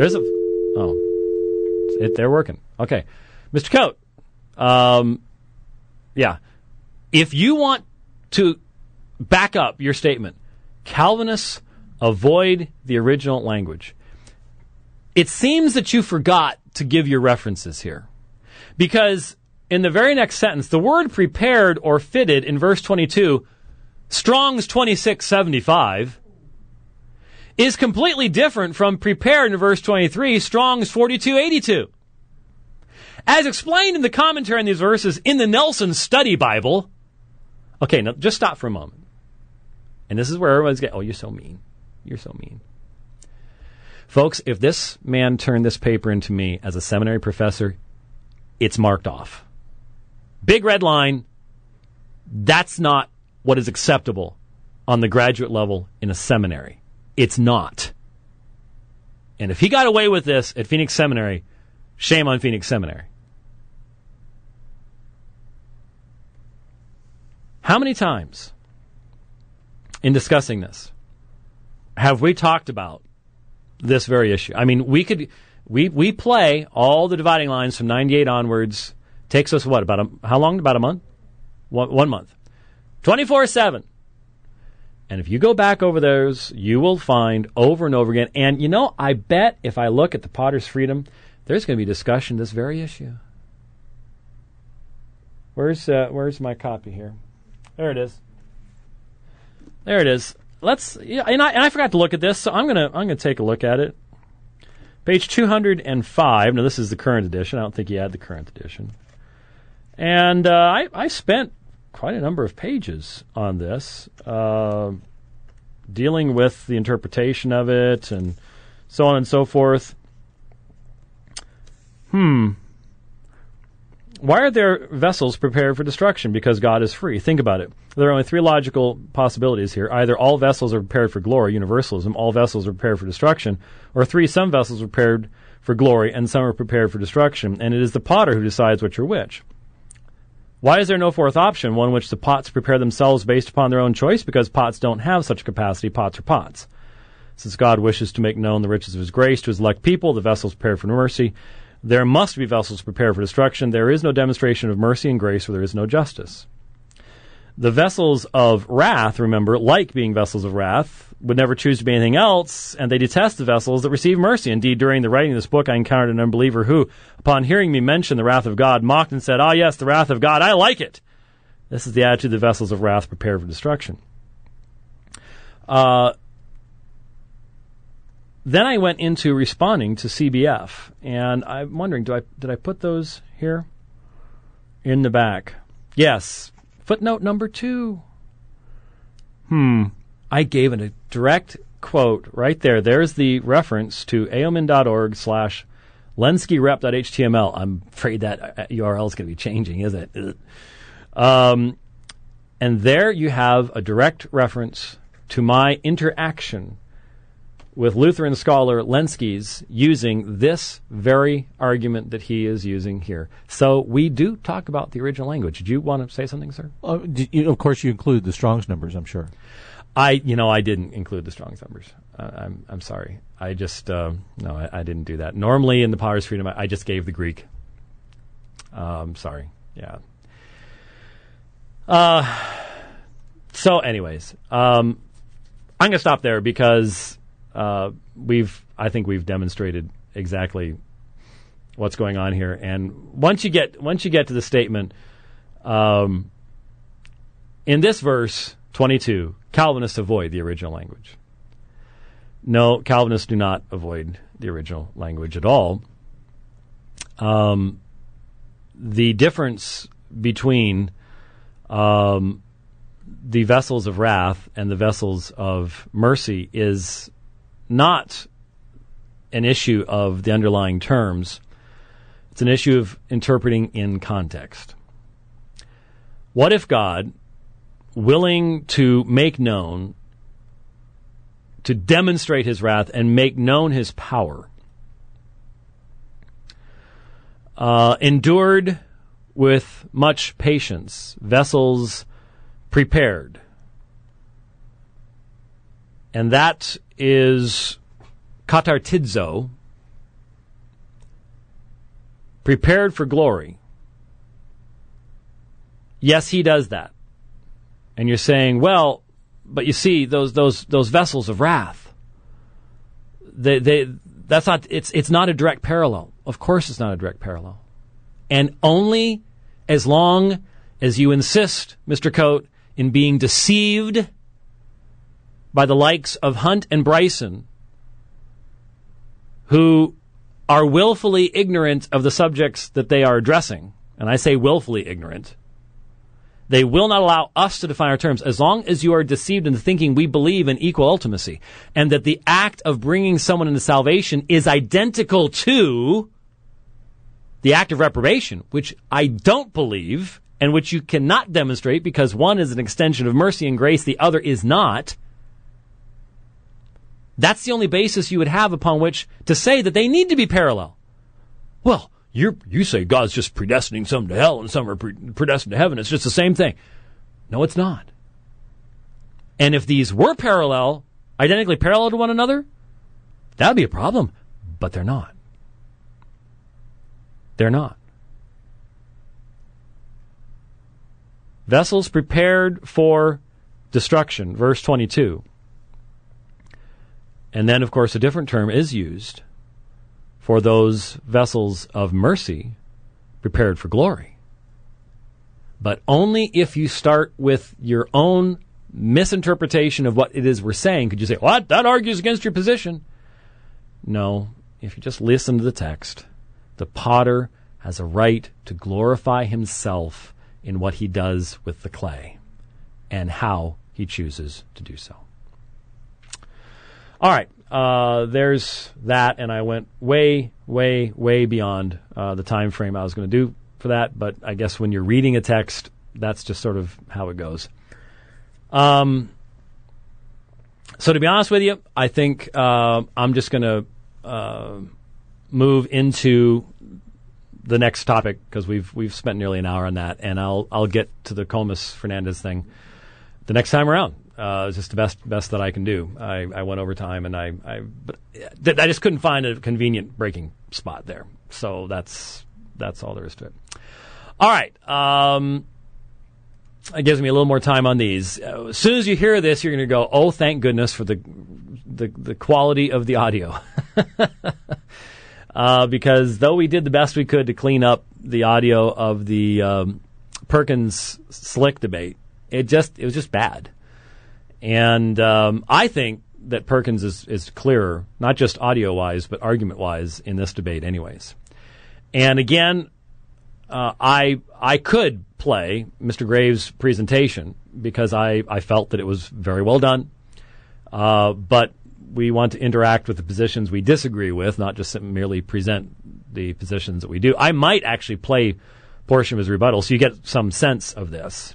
They're working. Okay, Mr. Coate. Yeah. If you want to back up your statement, Calvinists avoid the original language. It seems that you forgot to give your references here, because in the very next sentence, the word prepared or fitted in verse 22, Strong's 2675, is completely different from prepared in verse 23, Strong's 4282. As explained in the commentary on these verses in the Nelson Study Bible. Okay, now just stop for a moment. And this is where everyone's getting, you're so mean. You're so mean. Folks, if this man turned this paper into me as a seminary professor, it's marked off. Big red line, that's not what is acceptable on the graduate level in a seminary. It's not. And if he got away with this at Phoenix Seminary, shame on Phoenix Seminary. How many times in discussing this have we talked about this very issue? I mean, we play all the dividing lines from 98 onwards. Takes us what, how long? About a month? 1 month. 24/7. And if you go back over those, you will find over and over again. And I bet if I look at the Potter's Freedom, there's going to be discussion of this very issue. Where's my copy here? There it is. There it is. And I forgot to look at this, so I'm gonna take a look at it. Page 205. Now this is the current edition. I don't think you had the current edition. And I spent quite a number of pages on this, dealing with the interpretation of it and so on and so forth. Why are there vessels prepared for destruction? Because God is free. Think about it. There are only three logical possibilities here. Either all vessels are prepared for glory, universalism, all vessels are prepared for destruction, or three, some vessels are prepared for glory and some are prepared for destruction, and it is the potter who decides which are which. Why is there no fourth option, one in which the pots prepare themselves based upon their own choice? Because pots don't have such capacity. Pots are pots. Since God wishes to make known the riches of his grace to his elect people, the vessels prepared for mercy, there must be vessels prepared for destruction. There is no demonstration of mercy and grace where there is no justice. The vessels of wrath, remember, like being vessels of wrath, would never choose to be anything else, and they detest the vessels that receive mercy. Indeed, during the writing of this book, I encountered an unbeliever who, upon hearing me mention the wrath of God, mocked and said, "Ah, yes, the wrath of God, I like it." This is the attitude of the vessels of wrath prepared for destruction. Then I went into responding to CBF, and I'm wondering, did I put those here in the back? Yes, footnote number 2. I gave it a direct quote right there. There's the reference to aomin.org/lenskyrep.html. I'm afraid that URL is going to be changing, isn't it? And there you have a direct reference to my interaction with Lutheran scholar Lenski's using this very argument that he is using here. So we do talk about the original language. Did you want to say something, sir? Of course, you include the Strong's numbers, I'm sure. I didn't include the Strong's numbers. I'm sorry. I just I didn't do that. Normally in the Powers Freedom, I just gave the Greek. Sorry. Yeah. So, anyways, I'm going to stop there because I think we've demonstrated exactly what's going on here. And once you get to the statement, in this verse 22, Calvinists avoid the original language. No, Calvinists do not avoid the original language at all. The difference between the vessels of wrath and the vessels of mercy is not an issue of the underlying terms. It's an issue of interpreting in context. What if God, willing to make known, to demonstrate his wrath and make known his power, endured with much patience vessels prepared? And that is katartidzo, prepared for glory. Yes, he does that. And you're saying, well, but you see, those vessels of wrath, that's not, it's not a direct parallel. Of course it's not a direct parallel. And only as long as you insist, Mr. Coate, in being deceived by the likes of Hunt and Bryson, who are willfully ignorant of the subjects that they are addressing, and I say willfully ignorant, they will not allow us to define our terms. As long as you are deceived into thinking we believe in equal ultimacy and that the act of bringing someone into salvation is identical to the act of reprobation, which I don't believe and which you cannot demonstrate because one is an extension of mercy and grace, the other is not, that's the only basis you would have upon which to say that they need to be parallel. Well, you say God's just predestining some to hell and some are predestined to heaven. It's just the same thing. No, it's not. And if these were parallel, identically parallel to one another, that would be a problem. But they're not. They're not. Vessels prepared for destruction, verse 22. And then, of course, a different term is used for those vessels of mercy prepared for glory. But only if you start with your own misinterpretation of what it is we're saying could you say, what? That argues against your position. No, if you just listen to the text, the potter has a right to glorify himself in what he does with the clay and how he chooses to do so. All right. There's that, and I went way, way, way beyond the time frame I was going to do for that, but I guess when you're reading a text, that's just sort of how it goes. So to be honest with you, I think I'm just going to move into the next topic because we've spent nearly an hour on that, and I'll get to the Comas Fernandez thing the next time around. It's just the best that I can do. I went over time, and I just couldn't find a convenient breaking spot there. So that's all there is to it. All right. it gives me a little more time on these. As soon as you hear this, you're going to go, oh, thank goodness for the quality of the audio. Because though we did the best we could to clean up the audio of the Perkins Slick debate, it was just bad. And I think that Perkins is clearer, not just audio-wise, but argument-wise in this debate anyways. And again, I could play Mr. Graves' presentation because I felt that it was very well done. But we want to interact with the positions we disagree with, not just merely present the positions that we do. I might actually play a portion of his rebuttal so you get some sense of this.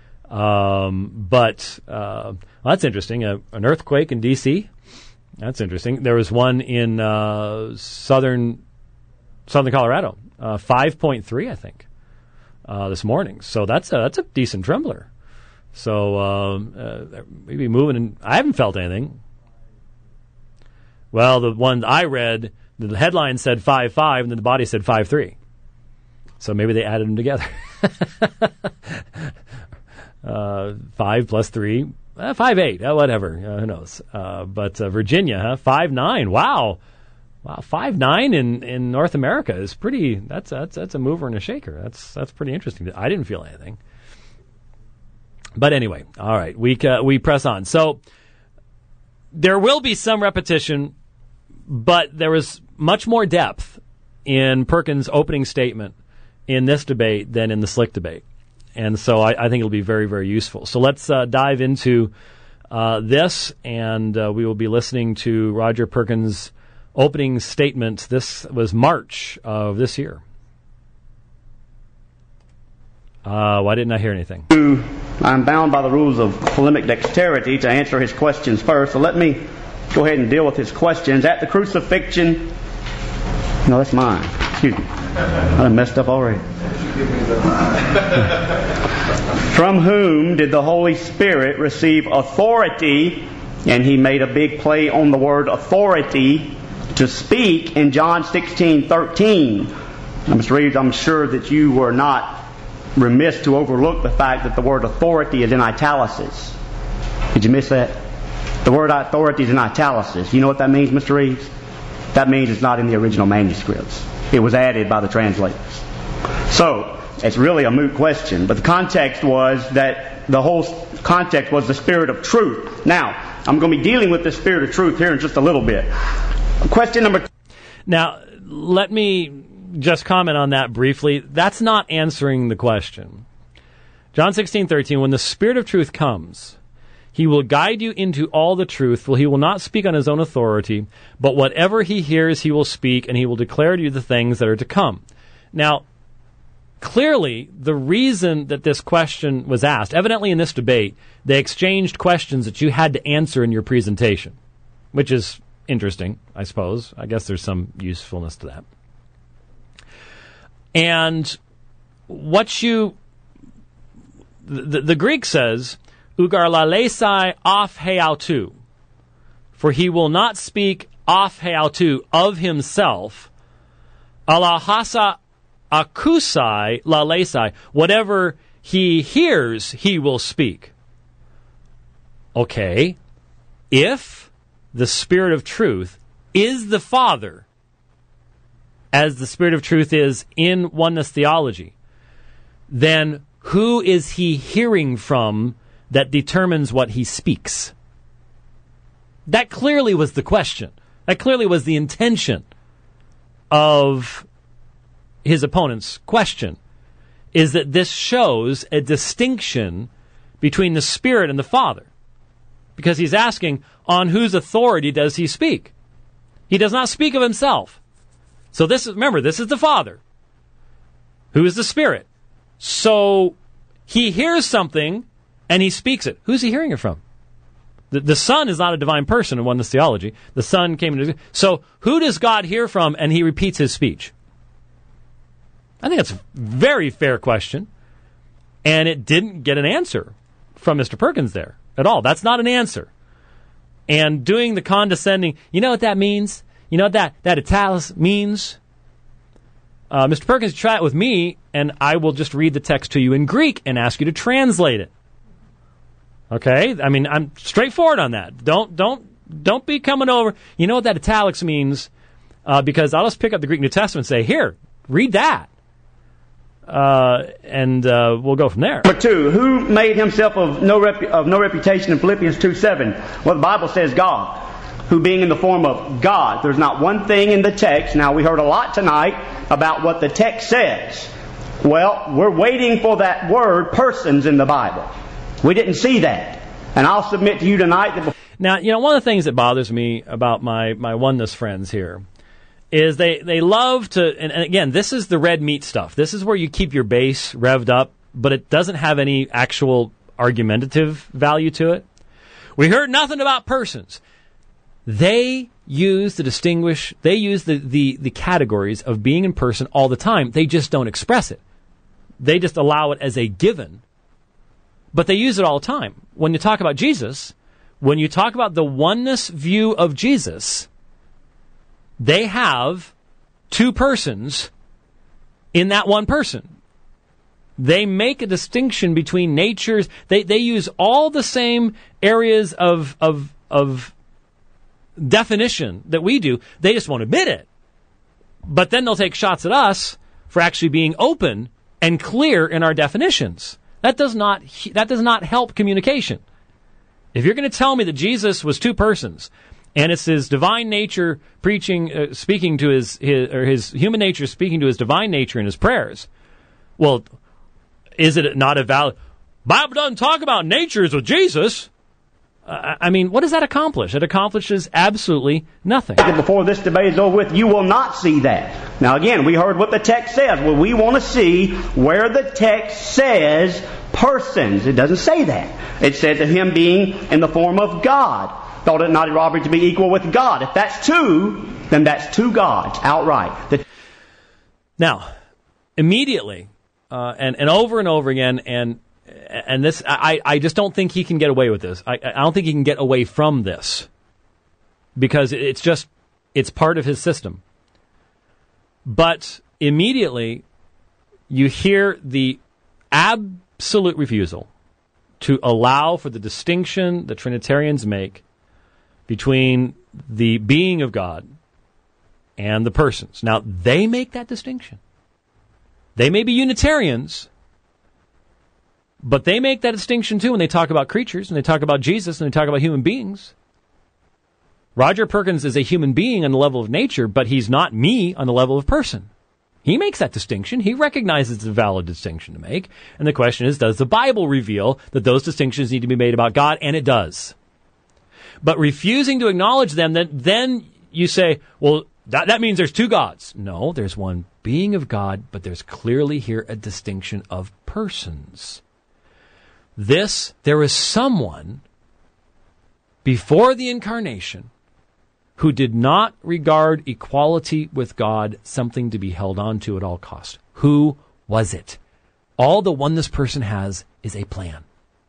But that's interesting. An earthquake in D.C. That's interesting. There was one in southern Colorado, 5.3, I think, this morning. So that's a decent trembler. So maybe moving. And I haven't felt anything. Well, the one I read, the headline said 5.5, and then the body said 5.3. So maybe they added them together. 5 plus 3, 5.8, whatever. Who knows? But Virginia, 5.9. Wow, 5.9 in North America is pretty. That's a mover and a shaker. That's pretty interesting. I didn't feel anything. But anyway, all right, we press on. So there will be some repetition, but there was much more depth in Perkins' opening statement in this debate than in the Slick debate. And so I think it'll be very, very useful. So let's dive into this, and we will be listening to Roger Perkins' opening statement. This was March of this year. Why didn't I hear anything? I'm bound by the rules of polemic dexterity to answer his questions first, so let me go ahead and deal with his questions. At the crucifixion... No, that's mine. Excuse me. I done messed up already. From whom did the Holy Spirit receive authority? And he made a big play on the word authority to speak in John 16:13. Now, Mr. Reeves, I'm sure that you were not remiss to overlook the fact that the word authority is in italics. Did you miss that? The word authority is in italics. You know what that means, Mr. Reeves? That means it's not in the original manuscripts. It was added by the translators. So, it's really a moot question, but the context was that the whole context was the Spirit of truth. Now, I'm going to be dealing with the Spirit of truth here in just a little bit. Question number 2. Now, let me just comment on that briefly. That's not answering the question. John 16:13, when the Spirit of truth comes, he will guide you into all the truth, for he will not speak on his own authority, but whatever he hears he will speak, and he will declare to you the things that are to come. Now, clearly, the reason that this question was asked, evidently in this debate, they exchanged questions that you had to answer in your presentation, which is interesting, I suppose. I guess there's some usefulness to that. And the Greek says, ugarlalesai af heautu, for he will not speak af heautu of himself, alahasa akusai lalesai, whatever he hears, he will speak. Okay, if the Spirit of truth is the Father, as the Spirit of truth is in oneness theology, then who is he hearing from that determines what he speaks? That clearly was the question. That clearly was the intention of his opponent's question, is that this shows a distinction between the Spirit and the Father. Because he's asking, on whose authority does he speak? He does not speak of himself. So remember, this is the Father, who is the Spirit. So he hears something and he speaks it. Who's he hearing it from? The Son is not a divine person in oneness theology. The Son came into... So who does God hear from and he repeats his speech? I think that's a very fair question. And it didn't get an answer from Mr. Perkins there at all. That's not an answer. And doing the condescending, you know what that means? You know what that italics means? Mr. Perkins tried it with me, and I will just read the text to you in Greek and ask you to translate it. Okay? I mean, I'm straightforward on that. Don't be coming over. You know what that italics means? Because I'll just pick up the Greek New Testament and say, here, read that. And we'll go from there. Number 2, who made himself of no reputation in Philippians 2:7? Well, the Bible says God, who being in the form of God. There's not one thing in the text. Now, we heard a lot tonight about what the text says. Well, we're waiting for that word, persons, in the Bible. We didn't see that. And I'll submit to you tonight that... Now, one of the things that bothers me about my oneness friends here is they love to, and again, this is the red meat stuff. This is where you keep your base revved up, but it doesn't have any actual argumentative value to it. We heard nothing about persons. They use the categories of being in person all the time. They just don't express it. They just allow it as a given, but they use it all the time. When you talk about Jesus, when you talk about the oneness view of Jesus, they have two persons in that one person. They make a distinction between natures. They use all the same areas of definition that we do. They just won't admit it. But then they'll take shots at us for actually being open and clear in our definitions. That does not help communication. If you're going to tell me that Jesus was two persons, and it's his divine nature speaking to his human nature speaking to his divine nature in his prayers, well, is it not a valid? Bible doesn't talk about natures with Jesus. I mean, what does that accomplish? It accomplishes absolutely nothing. Before this debate is over with, you will not see that. Now again, we heard what the text says. Well, we want to see where the text says persons. It doesn't say that. It says that him being in the form of God. Thought it not a robbery to be equal with God. If that's two, then that's two gods outright. Now, immediately, and over and over again, and this, I just don't think he can get away with this. I don't think he can get away from this because it's part of his system. But immediately, you hear the absolute refusal to allow for the distinction that Trinitarians make between the being of God and the persons. Now, they make that distinction. They may be Unitarians, but they make that distinction too when they talk about creatures, and they talk about Jesus, and they talk about human beings. Roger Perkins is a human being on the level of nature, but he's not me on the level of person. He makes that distinction. He recognizes it's a valid distinction to make. And the question is, does the Bible reveal that those distinctions need to be made about God? And it does. But refusing to acknowledge them, then you say, well, that means there's two gods. No, there's one being of God, but there's clearly here a distinction of persons. There is someone before the incarnation who did not regard equality with God something to be held on to at all cost. Who was it? All the oneness person has is a plan.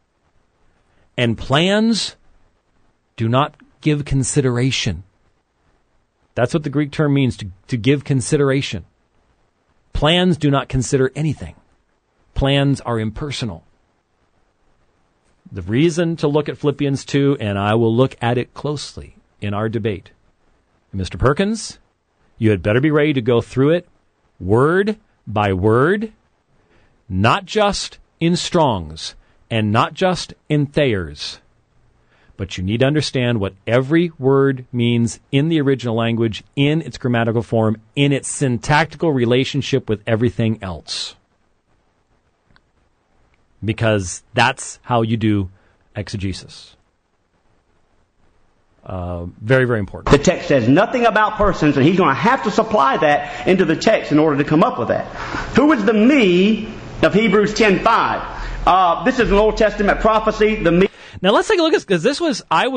And plans do not give consideration. That's what the Greek term means, to give consideration. Plans do not consider anything. Plans are impersonal. The reason to look at Philippians 2, and I will look at it closely in our debate. Mr. Perkins, you had better be ready to go through it word by word, not just in Strong's and not just in Thayer's. But you need to understand what every word means in the original language, in its grammatical form, in its syntactical relationship with everything else. Because that's how you do exegesis. Very, very important. The text says nothing about persons, and he's going to have to supply that into the text in order to come up with that. Who is the me of Hebrews 10:5? This is an Old Testament prophecy. The me. Now let's take a look at this, because I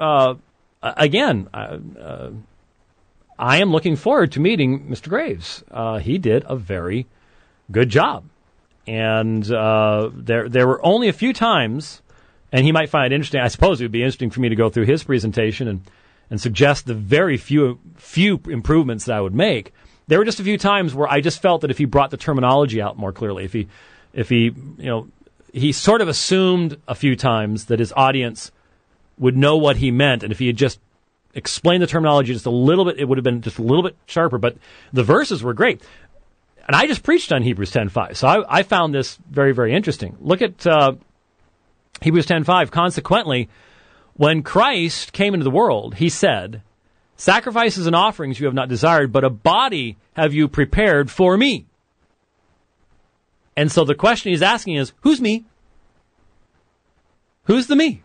am looking forward to meeting Mr. Graves. He did a very good job. And there were only a few times, and he might find it interesting. I suppose it would be interesting for me to go through his presentation and suggest the very few improvements that I would make. There were just a few times where I just felt that if he brought the terminology out more clearly, if he he sort of assumed a few times that his audience would know what he meant, and if he had just explained the terminology just a little bit, it would have been just a little bit sharper. But the verses were great. And I just preached on Hebrews 10:5, so I found this very, very interesting. Look at Hebrews 10:5. Consequently, when Christ came into the world, he said, sacrifices and offerings you have not desired, but a body have you prepared for me. And so the question he's asking is, who's me? Who's the me?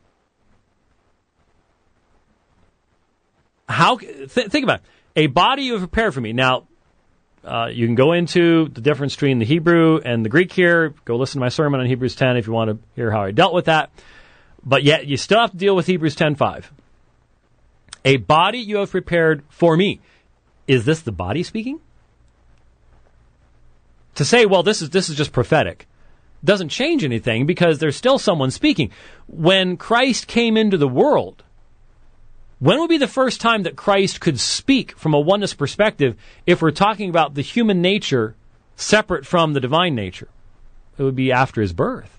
Think about it. A body you have prepared for me. Now, you can go into the difference between the Hebrew and the Greek here. Go listen to my sermon on Hebrews 10 if you want to hear how I dealt with that. But yet, you still have to deal with Hebrews 10:5. A body you have prepared for me. Is this the body speaking? To say, well, this is just prophetic, doesn't change anything because there's still someone speaking. When Christ came into the world, when would be the first time that Christ could speak from a oneness perspective if we're talking about the human nature separate from the divine nature? It would be after his birth.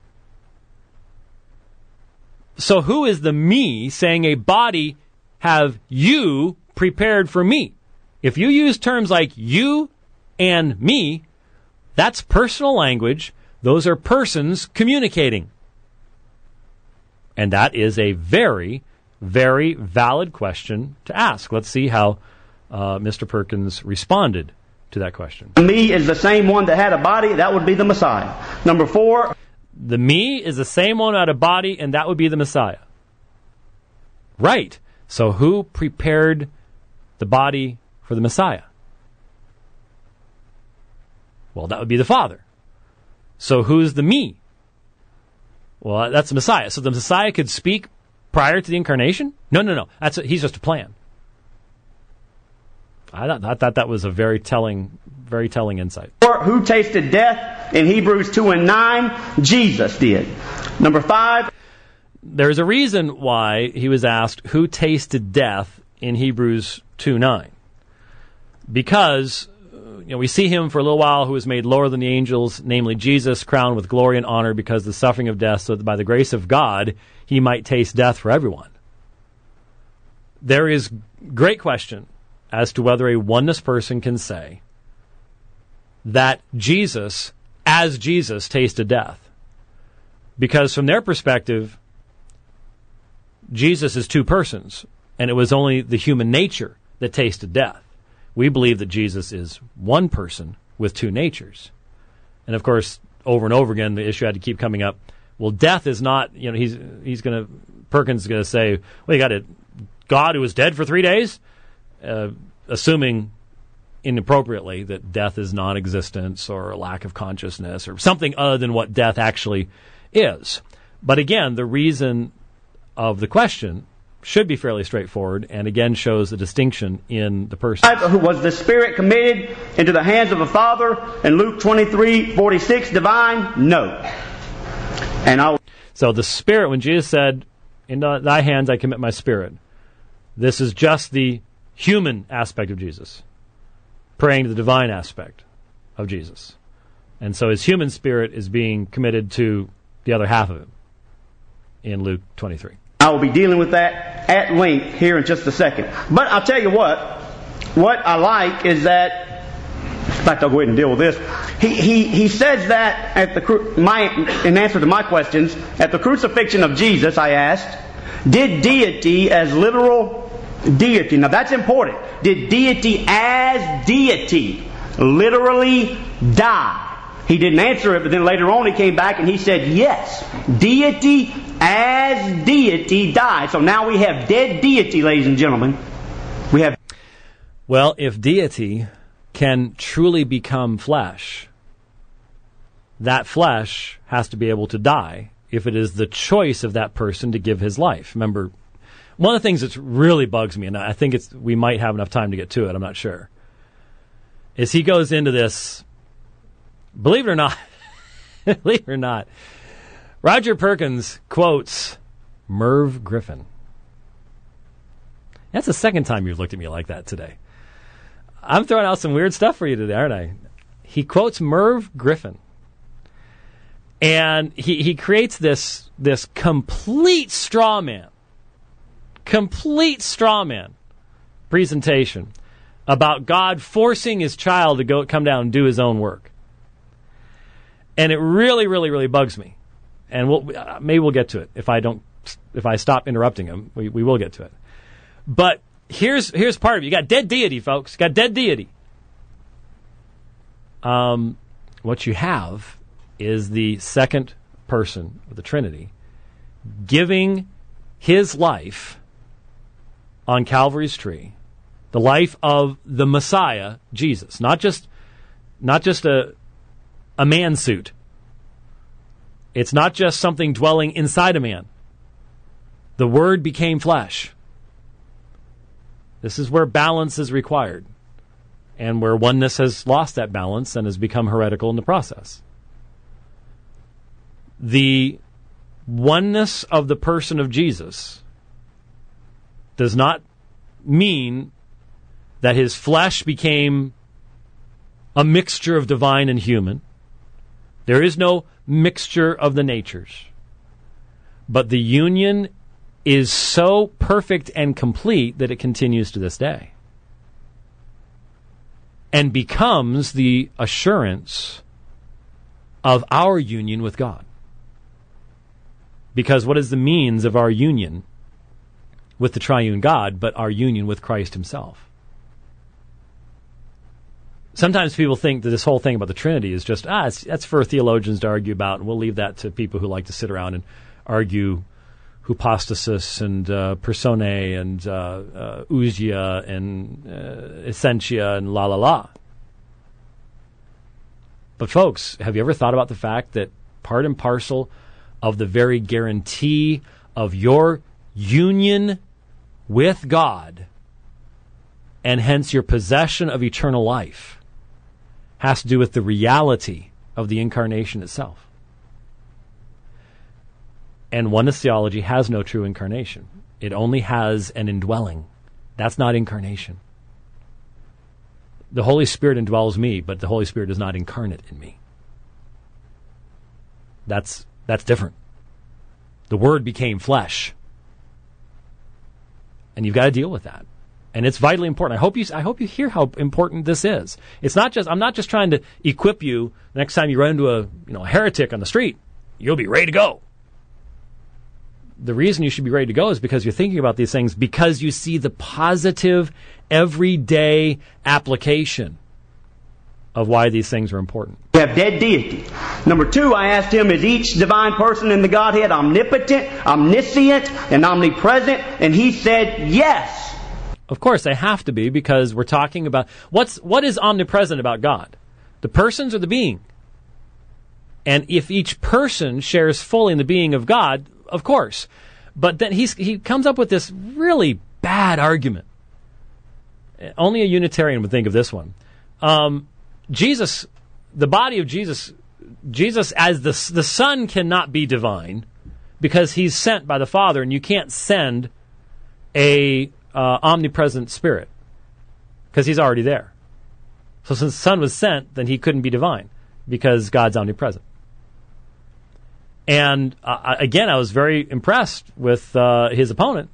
So who is the me saying a body have you prepared for me? If you use terms like you and me, that's personal language. Those are persons communicating. And that is a very, very valid question to ask. Let's see how Mr. Perkins responded to that question. Me is the same one that had a body. That would be the Messiah. Number 4. The me is the same one who had a body, and that would be the Messiah. Right. So who prepared the body for the Messiah? Well, that would be the Father. So who's the me? Well, that's the Messiah. So the Messiah could speak prior to the incarnation? No. He's just a plan. I thought that was a very telling insight. Who tasted death? In Hebrews 2:9, Jesus did. Number 5. There's a reason why he was asked who tasted death in Hebrews 2:9. Because we see him for a little while who was made lower than the angels, namely Jesus, crowned with glory and honor because of the suffering of death, so that by the grace of God he might taste death for everyone. There is great question as to whether a oneness person can say that Jesus, as Jesus, tasted death. Because from their perspective, Jesus is two persons, and it was only the human nature that tasted death. We believe that Jesus is one person with two natures. And of course, over and over again, the issue had to keep coming up. Well, death is not, Perkins is going to say, well, you got it, God who was dead for 3 days? Assuming inappropriately that death is non-existence or a lack of consciousness or something other than what death actually is. But again, the reason of the question should be fairly straightforward and again shows the distinction in the person. Was the Spirit committed into the hands of the Father in Luke 23:46 divine? No. So the Spirit, when Jesus said, "In thy hands I commit my spirit," this is just the human aspect of Jesus praying to the divine aspect of Jesus. And so his human spirit is being committed to the other half of him in Luke 23. I will be dealing with that at length here in just a second. But I'll tell you what I like is that, in fact, I'll go ahead and deal with this. He says that in answer to my questions, at the crucifixion of Jesus, I asked, did deity as literal deity, now that's important, did deity as deity literally die? He didn't answer it, but then later on he came back and he said, yes, deity as deity died. So now we have dead deity, ladies and gentlemen. Well, if deity can truly become flesh, that flesh has to be able to die if it is the choice of that person to give his life. Remember, one of the things that really bugs me, and I think we might have enough time to get to it, I'm not sure, is he goes into this, believe it or not, Roger Perkins quotes Merv Griffin. That's the second time you've looked at me like that today. I'm throwing out some weird stuff for you today, aren't I? He quotes Merv Griffin. And he creates this complete straw man presentation about God forcing his child to come down and do his own work. And it really, really, really bugs me. And maybe we'll get to it. If I stop interrupting him, we will get to it. But here's part of it. You got dead deity, folks. You got dead deity. What you have is the second person of the Trinity giving his life on Calvary's tree, the life of the Messiah, Jesus, not just a man suit. It's not just something dwelling inside a man. The Word became flesh. This is where balance is required, and where oneness has lost that balance and has become heretical in the process. The oneness of the person of Jesus does not mean that his flesh became a mixture of divine and human. There is no mixture of the natures. But the union is so perfect and complete that it continues to this day. And becomes the assurance of our union with God. Because what is the means of our union with the triune God but our union with Christ himself? Sometimes people think that this whole thing about the Trinity is just, that's for theologians to argue about, and we'll leave that to people who like to sit around and argue hypostasis and personae and ousia and essentia and la la la. But folks, have you ever thought about the fact that part and parcel of the very guarantee of your union with God, and hence your possession of eternal life, has to do with the reality of the incarnation itself? And oneness theology has no true incarnation. It only has an indwelling. That's not incarnation. The Holy Spirit indwells me, but the Holy Spirit is not incarnate in me. That's different. The Word became flesh. And you've got to deal with that. And it's vitally important. I hope you hear how important this is. It's not just, I'm not just trying to equip you next time you run into a heretic on the street. You'll be ready to go. The reason you should be ready to go is because you're thinking about these things, because you see the positive, everyday application of why these things are important. We have dead deity. Number two, I asked him, is each divine person in the Godhead omnipotent, omniscient, and omnipresent? And he said yes. Of course, they have to be, because we're talking about what is omnipresent about God? The persons or the being? And if each person shares fully in the being of God, of course. But then he comes up with this really bad argument. Only a Unitarian would think of this one. Jesus, the body of Jesus as the Son cannot be divine because he's sent by the Father, and you can't send a omnipresent Spirit because he's already there. So since the Son was sent, then he couldn't be divine because God's omnipresent. And again, I was very impressed with his opponent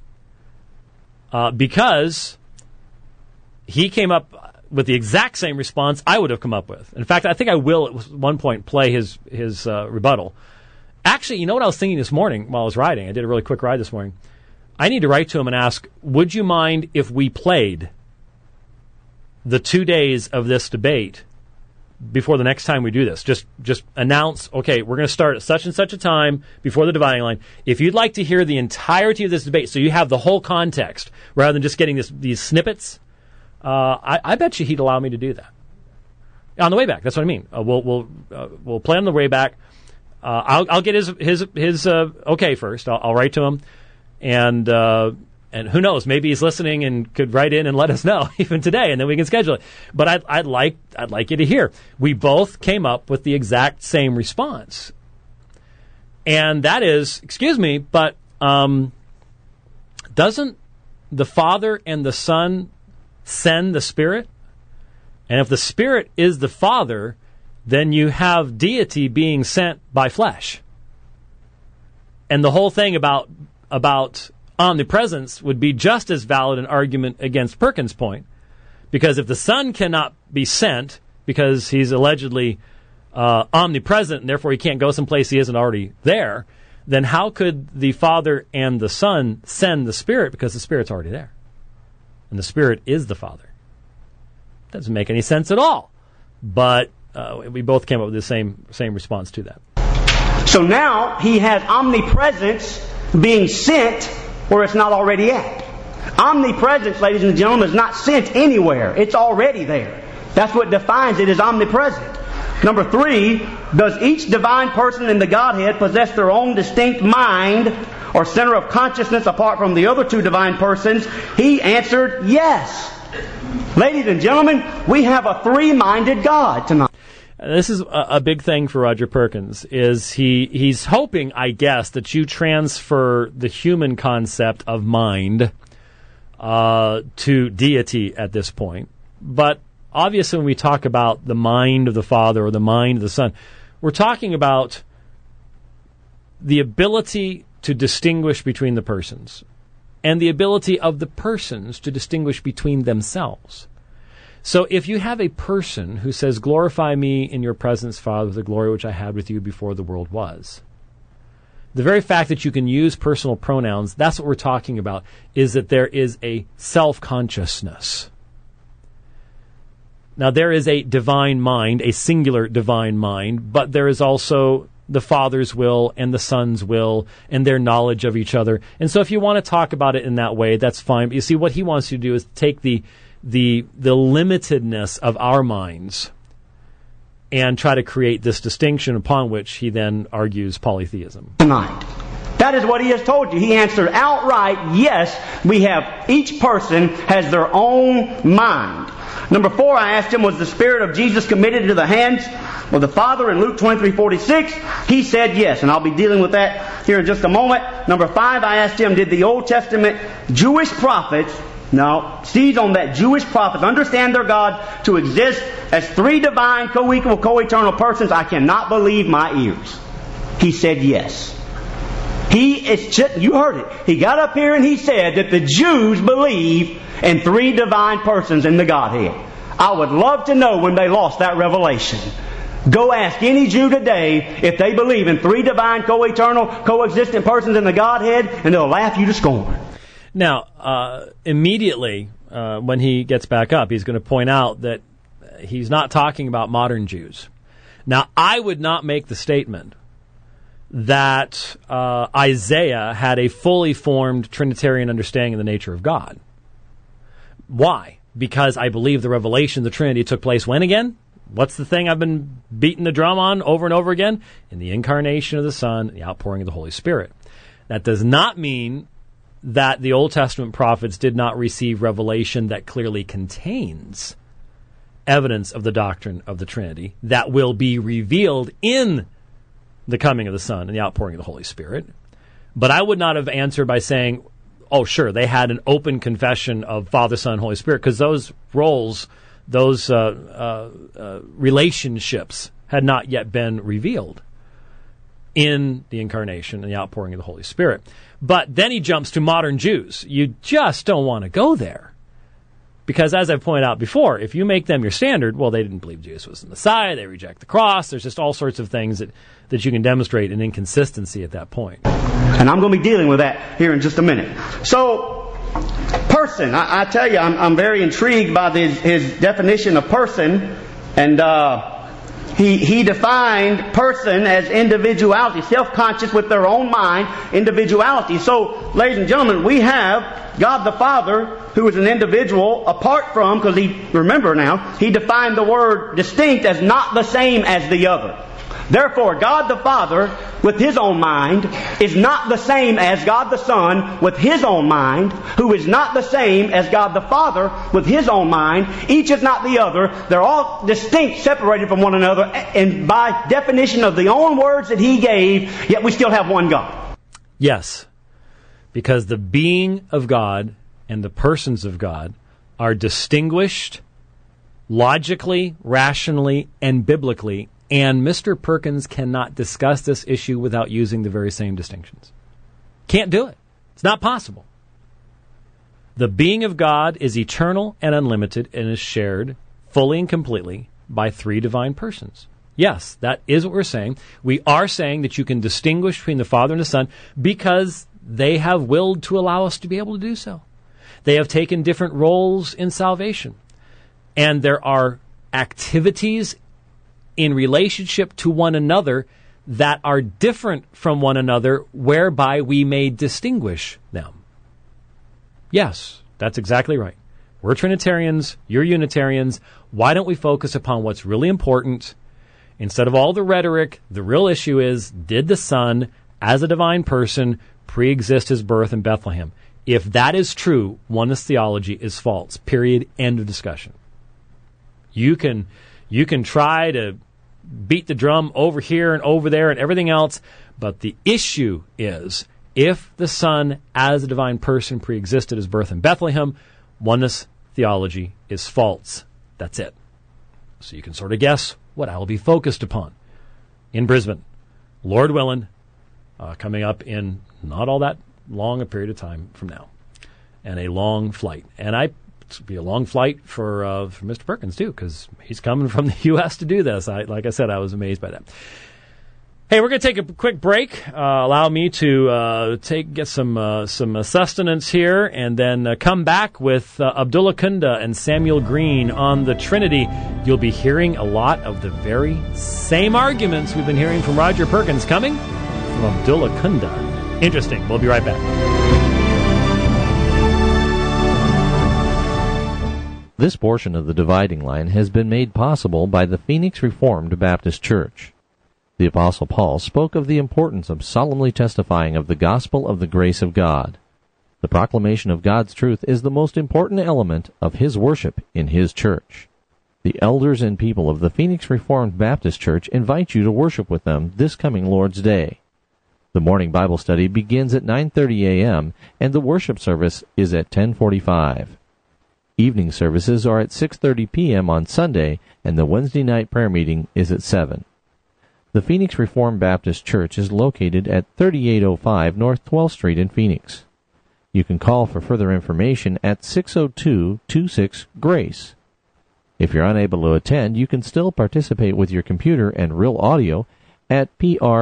because he came up with the exact same response I would have come up with. In fact, I think I will at one point play his rebuttal. Actually, you know what I was thinking this morning while I was riding? I did a really quick ride this morning. I need to write to him and ask, would you mind if we played the 2 days of this debate before the next time we do this? Just announce, okay, we're going to start at such and such a time before the dividing line. If you'd like to hear the entirety of this debate, so you have the whole context, rather than just getting these snippets, I bet you he'd allow me to do that. On the way back, that's what I mean. We'll play on the way back. I'll get his okay first. I'll write to him, and who knows? Maybe he's listening and could write in and let us know even today, and then we can schedule it. But I'd like you to hear. We both came up with the exact same response, and that is, excuse me, but doesn't the Father and the Son send the Spirit? And if the Spirit is the Father, then you have deity being sent by flesh. And the whole thing about omnipresence would be just as valid an argument against Perkins' point. Because if the Son cannot be sent because he's allegedly omnipresent and therefore he can't go someplace he isn't already there, then how could the Father and the Son send the Spirit because the Spirit's already there? And the Spirit is the Father. Doesn't make any sense at all. But we both came up with the same response to that. So now he has omnipresence being sent where it's not already at. Omnipresence, ladies and gentlemen, is not sent anywhere. It's already there. That's what defines it as omnipresent. Number 3, does each divine person in the Godhead possess their own distinct mind or center of consciousness apart from the other 2 divine persons? He answered yes. Ladies and gentlemen, we have a 3-minded God tonight. This is a big thing for Roger Perkins, is he's hoping, I guess, that you transfer the human concept of mind to deity at this point. But obviously when we talk about the mind of the Father or the mind of the Son, we're talking about the ability to distinguish between the persons and the ability of the persons to distinguish between themselves. So if you have a person who says, glorify me in your presence, Father, with the glory which I had with you before the world was, the very fact that you can use personal pronouns, that's what we're talking about, is that there is a self-consciousness. Now, there is a divine mind, a singular divine mind, but there is also the Father's will and the Son's will and their knowledge of each other. And so if you want to talk about it in that way, that's fine. But you see, what he wants you to do is take the limitedness of our minds and try to create this distinction upon which he then argues polytheism. Tonight. That is what he has told you. He answered outright, yes, each person has their own mind. Number 4, I asked him, was the Spirit of Jesus committed into the hands of the Father in Luke 23:46? He said yes, and I'll be dealing with that here in just a moment. Number 5, I asked him, did the Old Testament Jewish prophets, now seize on that, Jewish prophets understand their God to exist as 3 divine, co-equal, co-eternal persons? I cannot believe my ears. He said yes. You heard it. He got up here and he said that the Jews believe in 3 divine persons in the Godhead. I would love to know when they lost that revelation. Go ask any Jew today if they believe in 3 divine, co-eternal, co-existent persons in the Godhead, and they'll laugh you to scorn. Now, immediately when he gets back up, he's going to point out that he's not talking about modern Jews. Now, I would not make the statement that Isaiah had a fully formed Trinitarian understanding of the nature of God. Why? Because I believe the revelation of the Trinity took place when again? What's the thing I've been beating the drum on over and over again? In the incarnation of the Son, the outpouring of the Holy Spirit. That does not mean that the Old Testament prophets did not receive revelation that clearly contains evidence of the doctrine of the Trinity that will be revealed in the coming of the Son and the outpouring of the Holy Spirit. But I would not have answered by saying, oh, sure, they had an open confession of Father, Son, Holy Spirit, because those roles, those relationships had not yet been revealed in the incarnation and the outpouring of the Holy Spirit. But then he jumps to modern Jews. You just don't want to go there. Because as I've pointed out before, if you make them your standard, well, they didn't believe Jesus was the Messiah, they reject the cross, there's just all sorts of things that you can demonstrate an inconsistency at that point. And I'm going to be dealing with that here in just a minute. So, person, I tell you, I'm very intrigued by his definition of person, and he defined person as individuality, self-conscious with their own mind, individuality. So, ladies and gentlemen, we have God the Father, who is an individual, apart from, because remember now, he defined the word distinct as not the same as the other. Therefore, God the Father, with His own mind, is not the same as God the Son, with His own mind, who is not the same as God the Father, with His own mind. Each is not the other. They're all distinct, separated from one another, and by definition of the own words that He gave, yet we still have one God. Yes, because the being of God and the persons of God are distinguished logically, rationally, and biblically, and Mr. Perkins cannot discuss this issue without using the very same distinctions. Can't do it. It's not possible. The being of God is eternal and unlimited and is shared fully and completely by three divine persons. Yes, that is what we're saying. We are saying that you can distinguish between the Father and the Son because they have willed to allow us to be able to do so. They have taken different roles in salvation. And there are activities in relationship to one another that are different from one another whereby we may distinguish them. Yes, that's exactly right. We're Trinitarians, you're Unitarians. Why don't we focus upon what's really important? Instead of all the rhetoric, the real issue is, did the Son, as a divine person, pre-exist his birth in Bethlehem? If that is true, oneness theology is false. Period. End of discussion. You can try to beat the drum over here and over there and everything else, but the issue is, if the Son, as a divine person, pre-existed his birth in Bethlehem, oneness theology is false. That's it. So you can sort of guess what I will be focused upon in Brisbane, Lord willing, coming up in not all that long a period of time from now, and a long flight. And it'll be a long flight for Mr. Perkins too, because he's coming from the U.S. to do this. Like I said, I was amazed by that. Hey, we're going to take a quick break. Allow me to get some sustenance here, and then come back with Abdullah Kunda and Samuel Green on the Trinity. You'll be hearing a lot of the very same arguments we've been hearing from Roger Perkins coming from Abdullah Kunda. Interesting. We'll be right back. This portion of the Dividing Line has been made possible by the Phoenix Reformed Baptist Church. The Apostle Paul spoke of the importance of solemnly testifying of the gospel of the grace of God. The proclamation of God's truth is the most important element of his worship in his church. The elders and people of the Phoenix Reformed Baptist Church invite you to worship with them this coming Lord's Day. The morning Bible study begins at 9:30 a.m., and the worship service is at 10:45. Evening services are at 6:30 p.m. on Sunday, and the Wednesday night prayer meeting is at 7. The Phoenix Reformed Baptist Church is located at 3805 North 12th Street in Phoenix. You can call for further information at 602-26-GRACE. If you're unable to attend, you can still participate with your computer and real audio at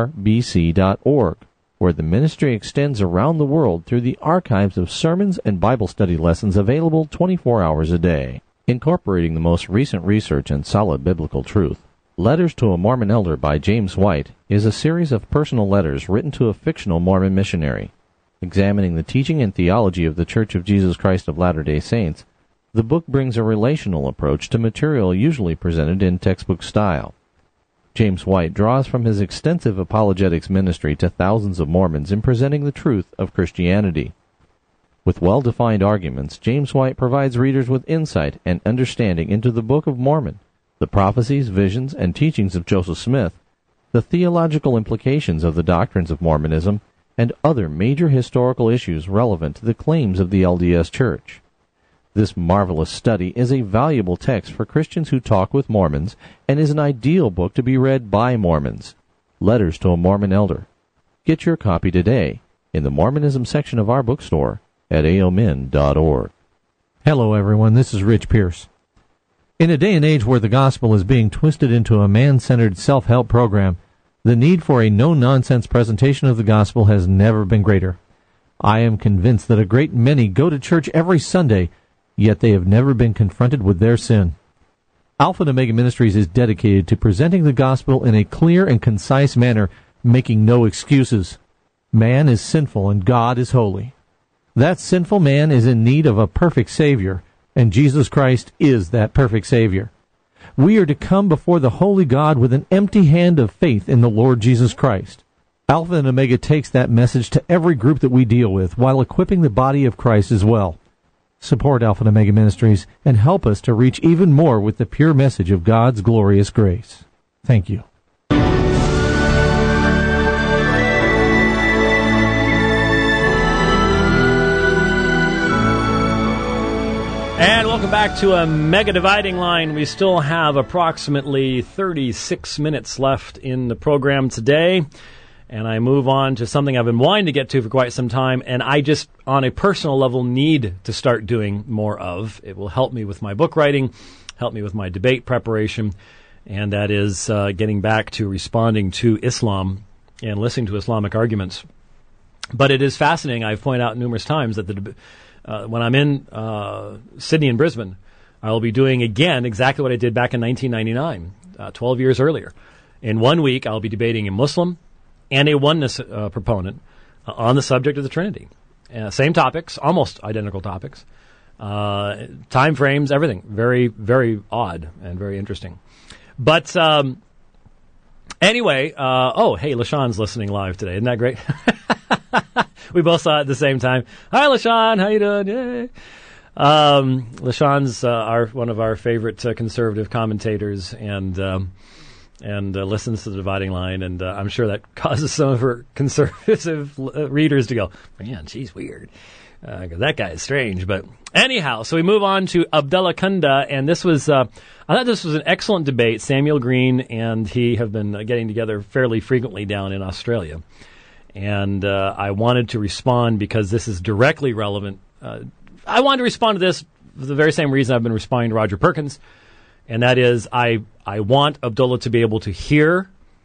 prbc.org, where the ministry extends around the world through the archives of sermons and Bible study lessons available 24 hours a day. Incorporating the most recent research and solid biblical truth, Letters to a Mormon Elder by James White is a series of personal letters written to a fictional Mormon missionary. Examining the teaching and theology of the Church of Jesus Christ of Latter-day Saints, the book brings a relational approach to material usually presented in textbook style. James White draws from his extensive apologetics ministry to thousands of Mormons in presenting the truth of Christianity. With well-defined arguments, James White provides readers with insight and understanding into the Book of Mormon, the prophecies, visions, and teachings of Joseph Smith, the theological implications of the doctrines of Mormonism, and other major historical issues relevant to the claims of the LDS Church. This marvelous study is a valuable text for Christians who talk with Mormons and is an ideal book to be read by Mormons. Letters to a Mormon Elder. Get your copy today in the Mormonism section of our bookstore at aomin.org. Hello, everyone. This is Rich Pierce. In a day and age where the gospel is being twisted into a man-centered self-help program, the need for a no-nonsense presentation of the gospel has never been greater. I am convinced that a great many go to church every Sunday, yet they have never been confronted with their sin. Alpha and Omega Ministries is dedicated to presenting the gospel in a clear and concise manner, making no excuses. Man is sinful and God is holy. That sinful man is in need of a perfect Savior, and Jesus Christ is that perfect Savior. We are to come before the holy God with an empty hand of faith in the Lord Jesus Christ. Alpha and Omega takes that message to every group that we deal with, while equipping the body of Christ as well. Support Alpha and Omega Ministries and help us to reach even more with the pure message of God's glorious grace. Thank you. And welcome back to a Mega Dividing Line. We still have approximately 36 minutes left in the program today. And I move on to something I've been wanting to get to for quite some time, and I just, on a personal level, need to start doing more of. It will help me with my book writing, help me with my debate preparation, and that is getting back to responding to Islam and listening to Islamic arguments. But it is fascinating. I've pointed out numerous times that when I'm in Sydney and Brisbane, I will be doing again exactly what I did back in 1999, 12 years earlier. In 1 week, I'll be debating a Muslim and a oneness proponent on the subject of the Trinity. Same topics, almost identical topics. Time frames, everything. Very, very odd and very interesting. But anyway, hey, LaShawn's listening live today. Isn't that great? We both saw it at the same time. Hi, LaShawn. How you doing? Yay. LaShawn's one of our favorite conservative commentators and listens to the Dividing Line, and I'm sure that causes some of her conservative readers to go, man, she's weird. That guy is strange. But anyhow, so we move on to Abdullah Kunda, and this was, I thought this was an excellent debate. Samuel Green and he have been getting together fairly frequently down in Australia. And I wanted to respond because this is directly relevant. I wanted to respond to this for the very same reason I've been responding to Roger Perkins, and that is I want Abdullah to be able to hear.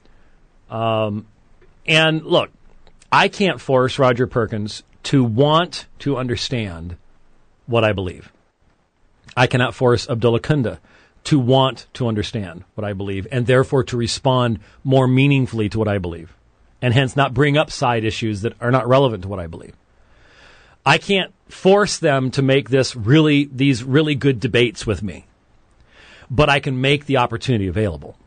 And look, I can't force Roger Perkins to want to understand what I believe. I cannot force Abdullah Kunda to want to understand what I believe, and therefore to respond more meaningfully to what I believe, and hence not bring up side issues that are not relevant to what I believe. I can't force them to make these really good debates with me, but I can make the opportunity available.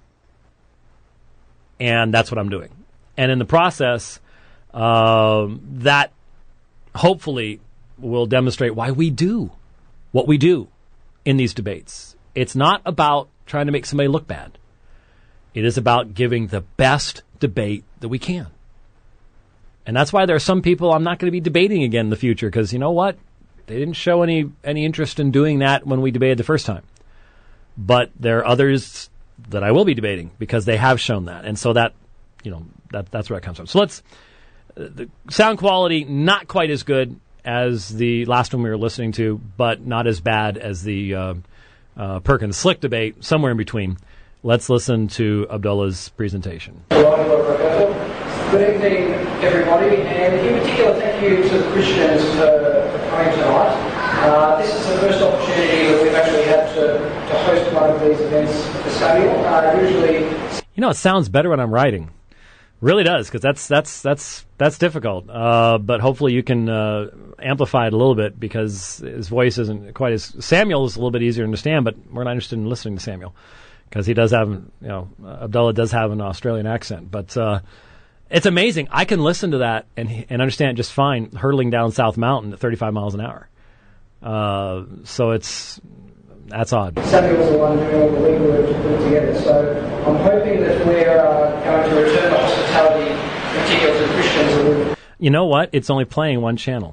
And that's what I'm doing. And in the process, that hopefully will demonstrate why we do what we do in these debates. It's not about trying to make somebody look bad. It is about giving the best debate that we can. And that's why there are some people I'm not going to be debating again in the future, because you know what? They didn't show any interest in doing that when we debated the first time. But there are others that I will be debating because they have shown that. And so that's where it comes from. So the sound quality, not quite as good as the last one we were listening to, but not as bad as the Perkins Slick debate, somewhere in between. Let's listen to Abdullah's presentation. Good evening, everybody, and in particular, thank you to the Christians for coming tonight. This is the first opportunity that we've actually had to host one of these events for Samuel. Usually, it sounds better when I'm writing. Really does, because that's difficult. But hopefully you can amplify it a little bit, because his voice isn't quite as... Samuel is a little bit easier to understand, but we're not interested in listening to Samuel, because he does have, Abdullah does have an Australian accent. But it's amazing. I can listen to that and understand it just fine, hurtling down South Mountain at 35 miles an hour. So that's odd. Samuel's the one doing all the legwork to put it together. So I'm hoping that we're going to return the hospitality, particularly to the Christians. You know what? It's only playing one channel.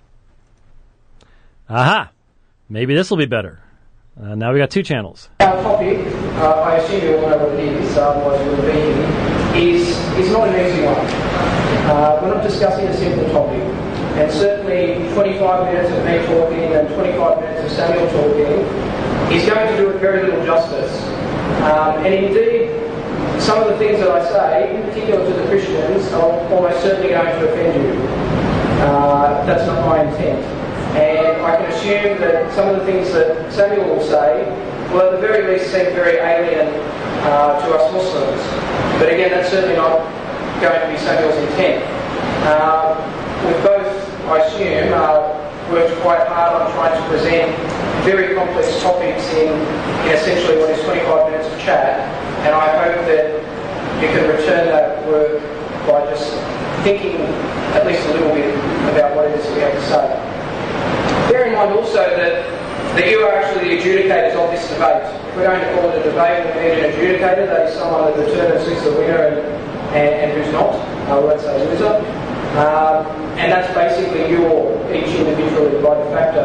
Aha! Maybe this will be better. Now we got two channels. Our topic, I assume you all know what it is, otherwise it would be here, is not an easy one. We're not discussing a simple topic. And certainly 25 minutes of me talking and 25 minutes of Samuel talking is going to do it very little justice. And indeed, some of the things that I say, in particular to the Christians, are almost certainly going to offend you. That's not my intent. And I can assume that some of the things that Samuel will say will at the very least seem very alien to us Muslims. But again, that's certainly not going to be Samuel's intent. We've both, I assume, worked quite hard on trying to present very complex topics in essentially what is 25 minutes of chat, and I hope that you can return that work by just thinking at least a little bit about what it is we have to say. Bear in mind also that you are actually the adjudicators of this debate. If we're going to call it a debate, we need an adjudicator, that is someone that determines who's the winner and who's not. I won't say loser. And that's basically you all, each individually by de facto.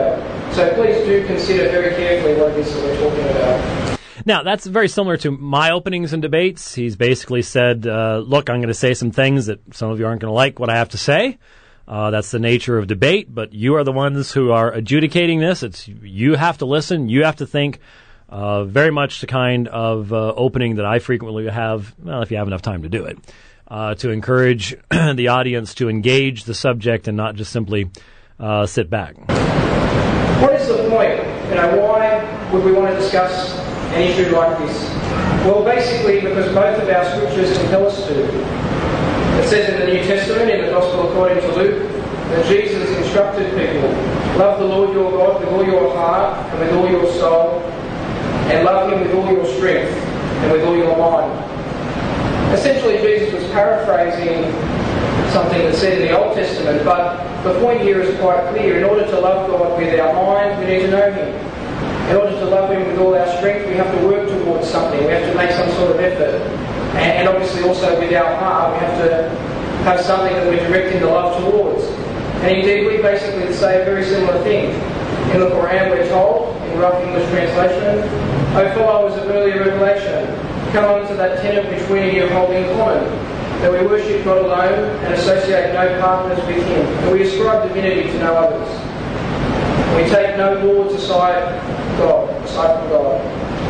So please do consider very carefully what it is that we're talking about. Now, that's very similar to my openings and debates. He's basically said, look, I'm going to say some things that some of you aren't going to like what I have to say. That's the nature of debate, but you are the ones who are adjudicating this. You have to listen. You have to think. Very much the kind of opening that I frequently have, well, if you have enough time to do it, to encourage the audience to engage the subject and not just simply sit back. What is the point? Why would we want to discuss an issue like this? Well, basically because both of our scriptures compel us to. It says in the New Testament, in the Gospel according to Luke, that Jesus instructed people, love the Lord your God with all your heart and with all your soul, and love him with all your strength and with all your mind. Essentially, Jesus was paraphrasing something that's said in the Old Testament, but the point here is quite clear. In order to love God with our mind, we need to know him. In order to love him with all our strength, we have to work towards something. We have to make some sort of effort. And obviously also with our heart, we have to have something that we're directing the love towards. And indeed, we basically say a very similar thing. In the Quran, we're told, in rough English translation, O followers of earlier revelation, come on to that tenet which we and you hold in common, that we worship God alone and associate no partners with him, that we ascribe divinity to no others. We take no lords aside from God.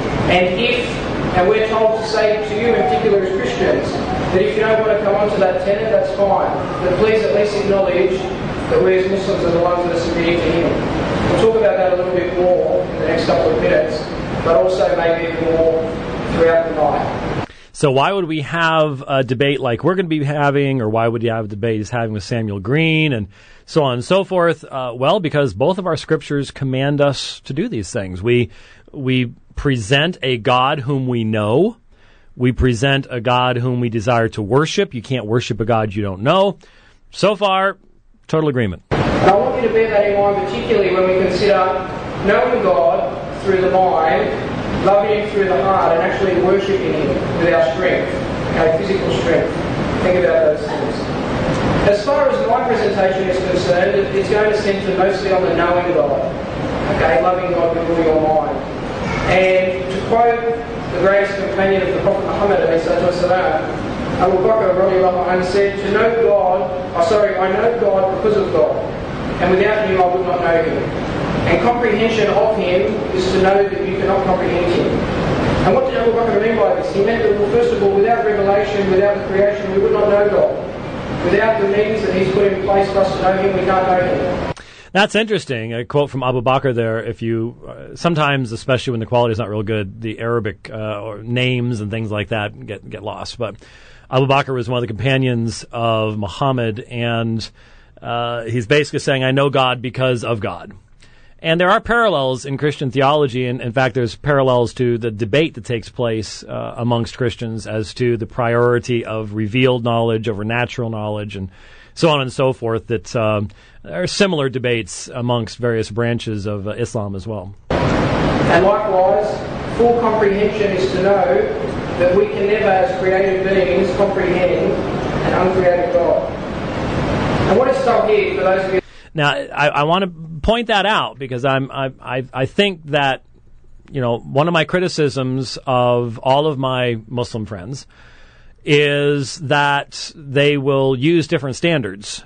And we're told to say to you in particular as Christians, that if you don't want to come onto that tenet, that's fine. But please at least acknowledge that we as Muslims are the ones that are submitting to him. We'll talk about that a little bit more in the next couple of minutes, but also maybe more throughout the night. So why would we have a debate like we're going to be having, or why would you have a debate he's having with Samuel Green, and so on and so forth? Well, because both of our scriptures command us to do these things. We present a God whom we know. We present a God whom we desire to worship. You can't worship a God you don't know. So far, total agreement. And I want you to bear that in mind, particularly when we consider knowing God through the mind, loving him through the heart, and actually worshipping him with our strength, our physical strength. Think about those things. As far as my presentation is concerned, it's going to centre mostly on the knowing God. Okay, loving God with all your mind. And to quote the greatest companion of the Prophet Muhammad, Abu Bakr radiallahu anhu said, I know God because of God, and without him I would not know him. And comprehension of him is to know that you cannot comprehend him. And what did Abu Bakr mean by this? He meant that, well, first of all, without revelation, without the creation, we would not know God. Without the means that he's put in place for us to know him, we can't know him. That's interesting. A quote from Abu Bakr there. If you sometimes, especially when the quality is not real good, the Arabic or names and things like that get lost. But Abu Bakr was one of the companions of Muhammad, and he's basically saying, I know God because of God. And there are parallels in Christian theology, and in fact there's parallels to the debate that takes place amongst Christians as to the priority of revealed knowledge over natural knowledge, and so on and so forth, that there are similar debates amongst various branches of Islam as well. And likewise, full comprehension is to know that we can never, as created beings, comprehend an uncreated God. And what is told here, for those of you... Now, I want to point that out, because I think that, one of my criticisms of all of my Muslim friends is that they will use different standards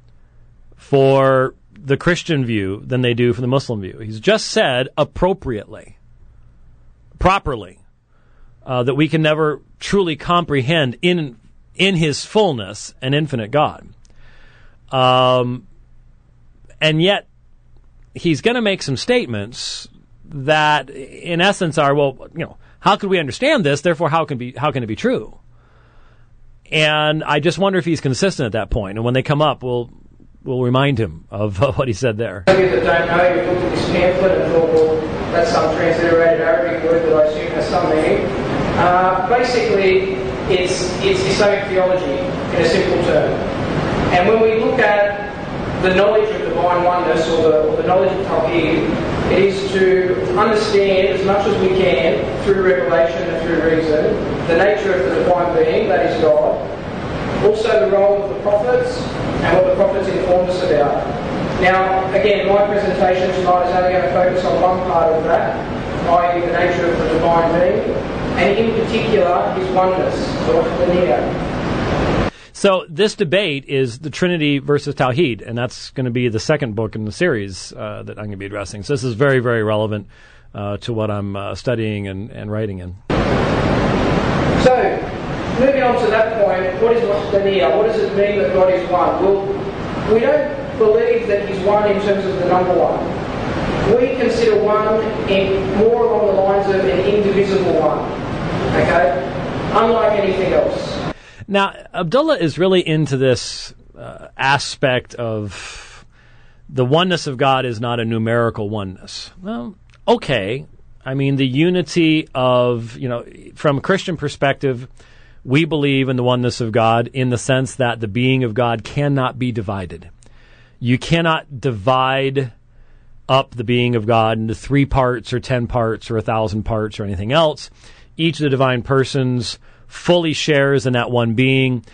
for the Christian view than they do for the Muslim view. He's just said appropriately, properly, that we can never truly comprehend in his fullness an infinite God. And yet, he's going to make some statements that, in essence, are, how could we understand this? Therefore, how can it be true? And I just wonder if he's consistent at that point. And when they come up, we'll remind him of what he said there. Those of you that don't know, you looked at this pamphlet and thought, well, that's some transliterated Arabic word that I assume has some meaning. Basically, it's Islamic theology in a simple term. And when we look at the knowledge of divine oneness, or the knowledge of Tawheed, it is to understand as much as we can through revelation and through reason the nature of the divine being, that is God. Also the role of the prophets and what the prophets informed us about. Now, again, my presentation tonight is only going to focus on one part of that, i.e. the nature of the divine being, and in particular, his oneness, or Trinity. So this debate is the Trinity versus Tawhid, and that's going to be the second book in the series that I'm going to be addressing. So this is very, very relevant to what I'm studying and writing in. So, moving on to that point, what is Wahdaniyah? What does it mean that God is one? Well, we don't believe that he's one in terms of the number one. We consider one in more along the lines of an indivisible one. Okay? Unlike anything else. Now, Abdullah is really into this aspect of the oneness of God is not a numerical oneness. Well, okay. I mean, the unity of, from a Christian perspective, we believe in the oneness of God in the sense that the being of God cannot be divided. You cannot divide up the being of God into 3 parts or 10 parts or 1,000 parts or anything else. Each of the divine persons fully shares in that one being,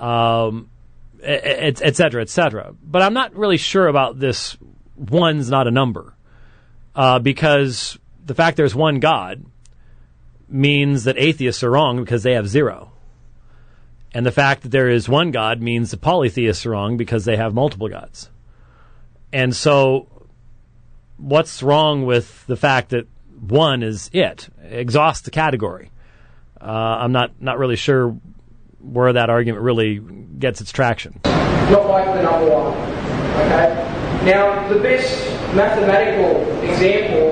et cetera, et cetera. But I'm not really sure about this one's not a number, because the fact there's one God means that atheists are wrong because they have 0. And the fact that there is one God means the polytheists are wrong because they have multiple gods. And so what's wrong with the fact that one is it? Exhaust the category. I'm not really sure where that argument really gets its traction. Not like the number one. Okay? Now, the best mathematical example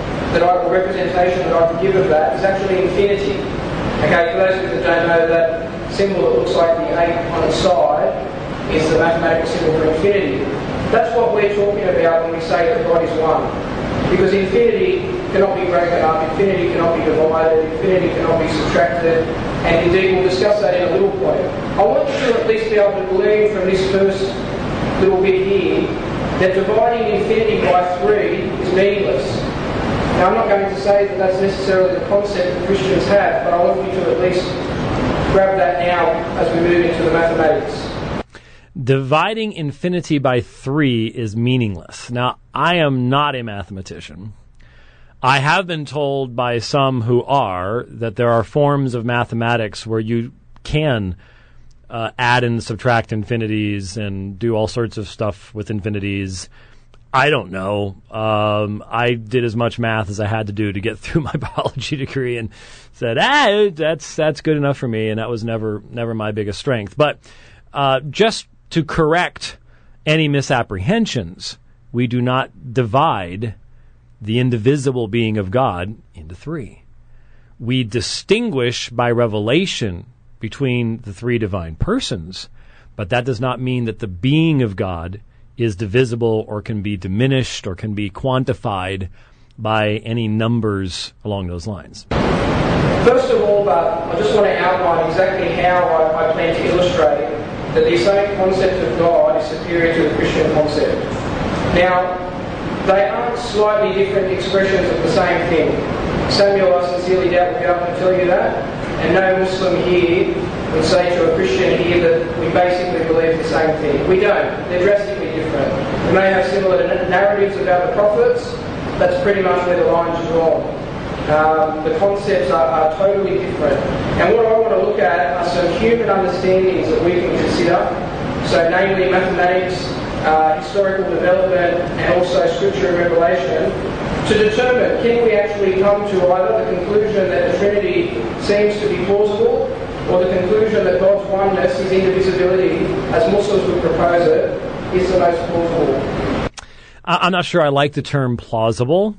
or representation that I can give of that is actually infinity. Okay, for those of you that don't know, that symbol that looks like the 8 on its side is the mathematical symbol for infinity. That's what we're talking about when we say that God is one. Because infinity cannot be broken up, infinity cannot be divided, infinity cannot be subtracted, and indeed we'll discuss that in a little point. I want you to at least be able to glean from this first little bit here that dividing infinity by 3 is meaningless. Now, I'm not going to say that that's necessarily the concept that Christians have, but I want you to at least grab that now as we move into the mathematics. Dividing infinity by 3 is meaningless. Now, I am not a mathematician. I have been told by some who are that there are forms of mathematics where you can add and subtract infinities and do all sorts of stuff with infinities. I don't know. I did as much math as I had to do to get through my biology degree and said, that's good enough for me, and that was never my biggest strength. But just to correct any misapprehensions, we do not divide the indivisible being of God into 3. We distinguish by revelation between the 3 divine persons, but that does not mean that the being of God is divisible or can be diminished or can be quantified by any numbers along those lines. First of all, I just want to outline exactly how I plan to illustrate that the Islamic concept of God is superior to the Christian concept. Now, they aren't slightly different expressions of the same thing. Samuel, I sincerely doubt, will get up and tell you that, and no Muslim here would say to a Christian here that we basically believe the same thing. We don't. They're drastically different. We may have similar narratives about the prophets. That's pretty much where the line's drawn. The concepts are totally different. And what I want to look at are some human understandings that we can consider. So namely mathematics, historical development, and also scripture and revelation, to determine, can we actually come to either the conclusion that the Trinity seems to be plausible, or the conclusion that God's oneness, his indivisibility, as Muslims would propose it, is the most plausible. I'm not sure I like the term plausible.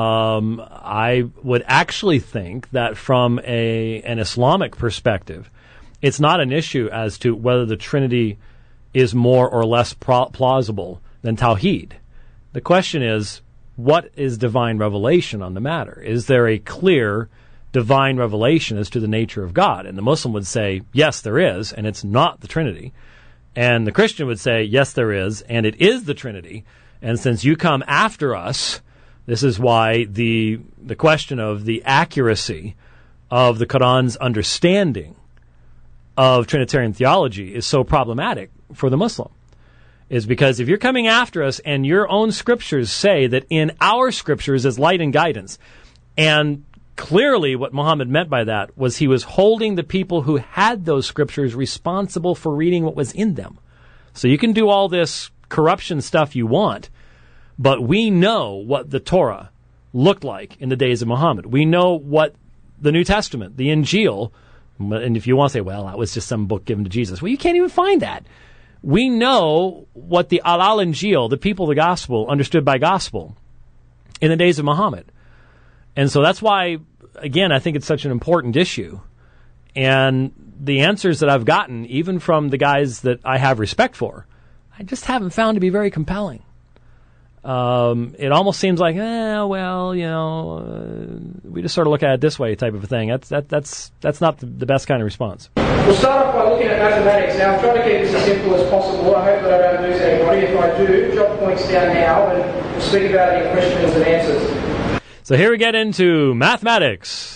I would actually think that from an Islamic perspective, it's not an issue as to whether the Trinity is more or less plausible than Tawhid. The question is, what is divine revelation on the matter? Is there a clear divine revelation as to the nature of God? And the Muslim would say, yes, there is, and it's not the Trinity. And the Christian would say, yes, there is, and it is the Trinity. And since you come after us, this is why the question of the accuracy of the Quran's understanding of Trinitarian theology is so problematic for the Muslim. is because if you're coming after us and your own scriptures say that in our scriptures is light and guidance, and clearly what Muhammad meant by that was he was holding the people who had those scriptures responsible for reading what was in them. So you can do all this corruption stuff you want, but we know what the Torah looked like in the days of Muhammad. We know what the New Testament, the Injil, and if you want to say, well, that was just some book given to Jesus, well, you can't even find that. We know what the Al-Injil, the people of the gospel, understood by gospel in the days of Muhammad. And so that's why, again, I think it's such an important issue. And the answers that I've gotten, even from the guys that I have respect for, I just haven't found to be very compelling. It almost seems like, well, you know, we just sort of look at it this way type of a thing. That's not the best kind of response. We'll start off by looking at mathematics. Now, I'm trying to keep this as simple as possible. I hope that I don't lose anybody. If I do, jot points down now and we'll speak about any questions and answers. So here we get into mathematics.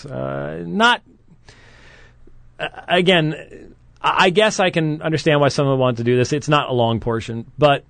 Again, I guess I can understand why someone wants to do this. It's not a long portion, but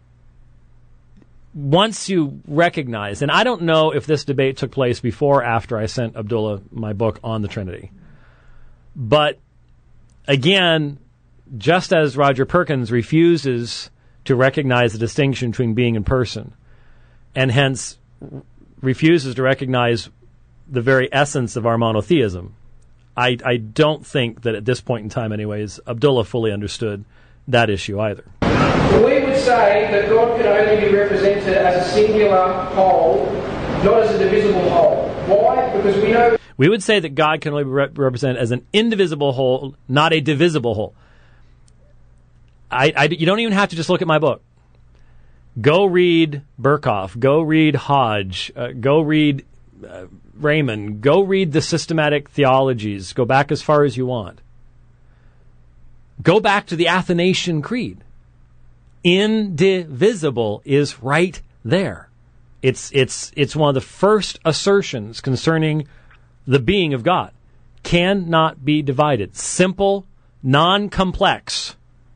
once you recognize, and I don't know if this debate took place before or after I sent Abdullah my book on the Trinity, but again, just as Roger Perkins refuses to recognize the distinction between being and person, and hence refuses to recognize the very essence of our monotheism, I don't think that at this point in time anyways, Abdullah fully understood that issue either. We would say that God can only be represented as a singular whole, not as a divisible whole. Why? Because we know... We would say that God can only be represented as an indivisible whole, not a divisible whole. You don't even have to just look at my book. Go read Berkhoff. Go read Hodge. Go read Raymond. Go read the systematic theologies. Go back as far as you want. Go back to the Athanasian Creed. Indivisible is right there. It's one of the first assertions concerning the being of God. Cannot be divided. Simple, non-complex.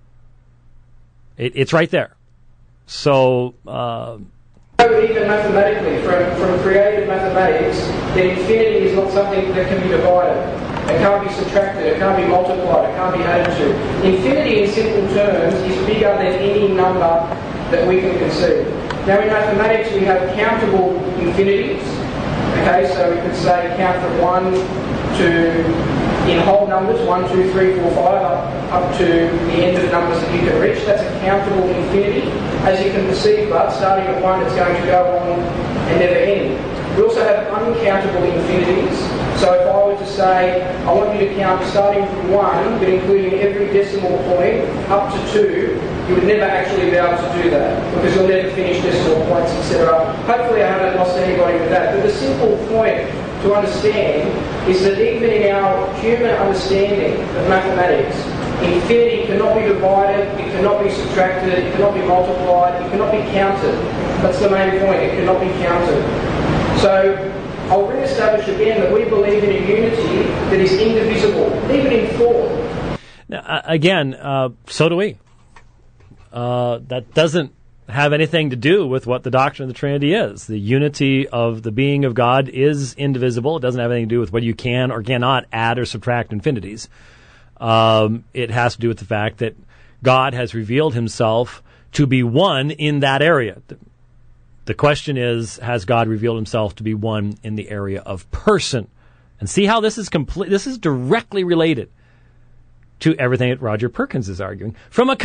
It's right there. So, even mathematically, from creative mathematics, that infinity is not something that can be divided. It can't be subtracted, it can't be multiplied, it can't be added to. Infinity, in simple terms, is bigger than any number that we can conceive. Now, in mathematics, we have countable infinities. Okay, so we could say count from 1 to, in whole numbers, 1, 2, 3, 4, 5, up to the end of numbers that you can reach. That's a countable infinity. As you can perceive, but starting at 1, it's going to go on and never end. We also have uncountable infinities. So if I were to say, I want you to count starting from 1, but including every decimal point up to 2, you would never actually be able to do that, because you'll never finish decimal points, etc. Hopefully I haven't lost anybody with that. But the simple point to understand is that even in our human understanding of mathematics, infinity cannot be divided, it cannot be subtracted, it cannot be multiplied, it cannot be counted. That's the main point, it cannot be counted. So I'll re-establish again that we believe in a unity that is indivisible, even in thought. Now, again, so do we. That doesn't have anything to do with what the doctrine of the Trinity is. The unity of the being of God is indivisible. It doesn't have anything to do with whether you can or cannot add or subtract infinities. It has to do with the fact that God has revealed himself to be one in that area. The question is, has God revealed himself to be one in the area of person? And see how this is this is directly related to everything that Roger Perkins is arguing from a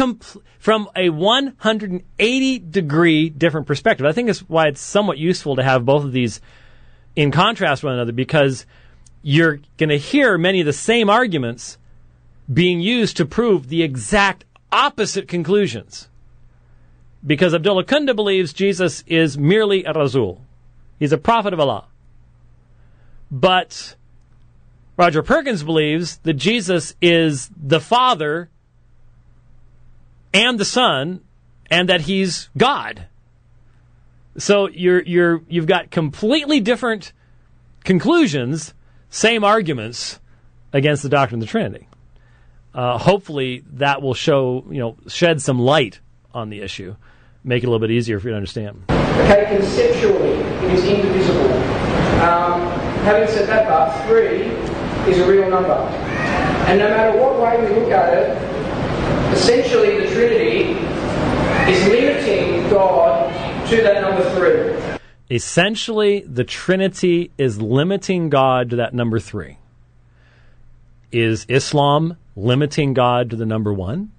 180-degree different perspective. I think that's why it's somewhat useful to have both of these in contrast with one another, because you're going to hear many of the same arguments being used to prove the exact opposite conclusions. Because Abdullah Kunda believes Jesus is merely a Rasul. He's a prophet of Allah. But Roger Perkins believes that Jesus is the Father and the Son, and that he's God. So you've got completely different conclusions, same arguments against the doctrine of the Trinity. Hopefully that will shed some light on the issue. make it a little bit easier for you to understand. Okay, conceptually, it is indivisible. Having said that, but 3 is a real number. And no matter what way we look at it, essentially the Trinity is limiting God to that number 3. Essentially, the Trinity is limiting God to that number 3. Is Islam limiting God to the number 1?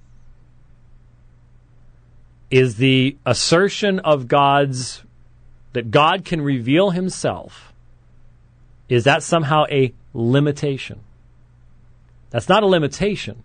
Is the assertion of that God can reveal himself, is that somehow a limitation? That's not a limitation.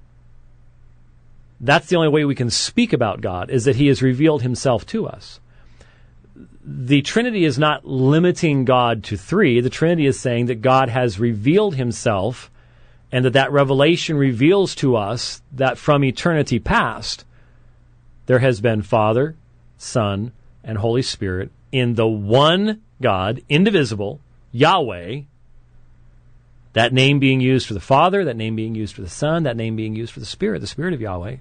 That's the only way we can speak about God, is that he has revealed himself to us. The Trinity is not limiting God to 3. The Trinity is saying that God has revealed himself, and that revelation reveals to us that from eternity past, there has been Father, Son, and Holy Spirit in the one God, indivisible, Yahweh, that name being used for the Father, that name being used for the Son, that name being used for the Spirit of Yahweh.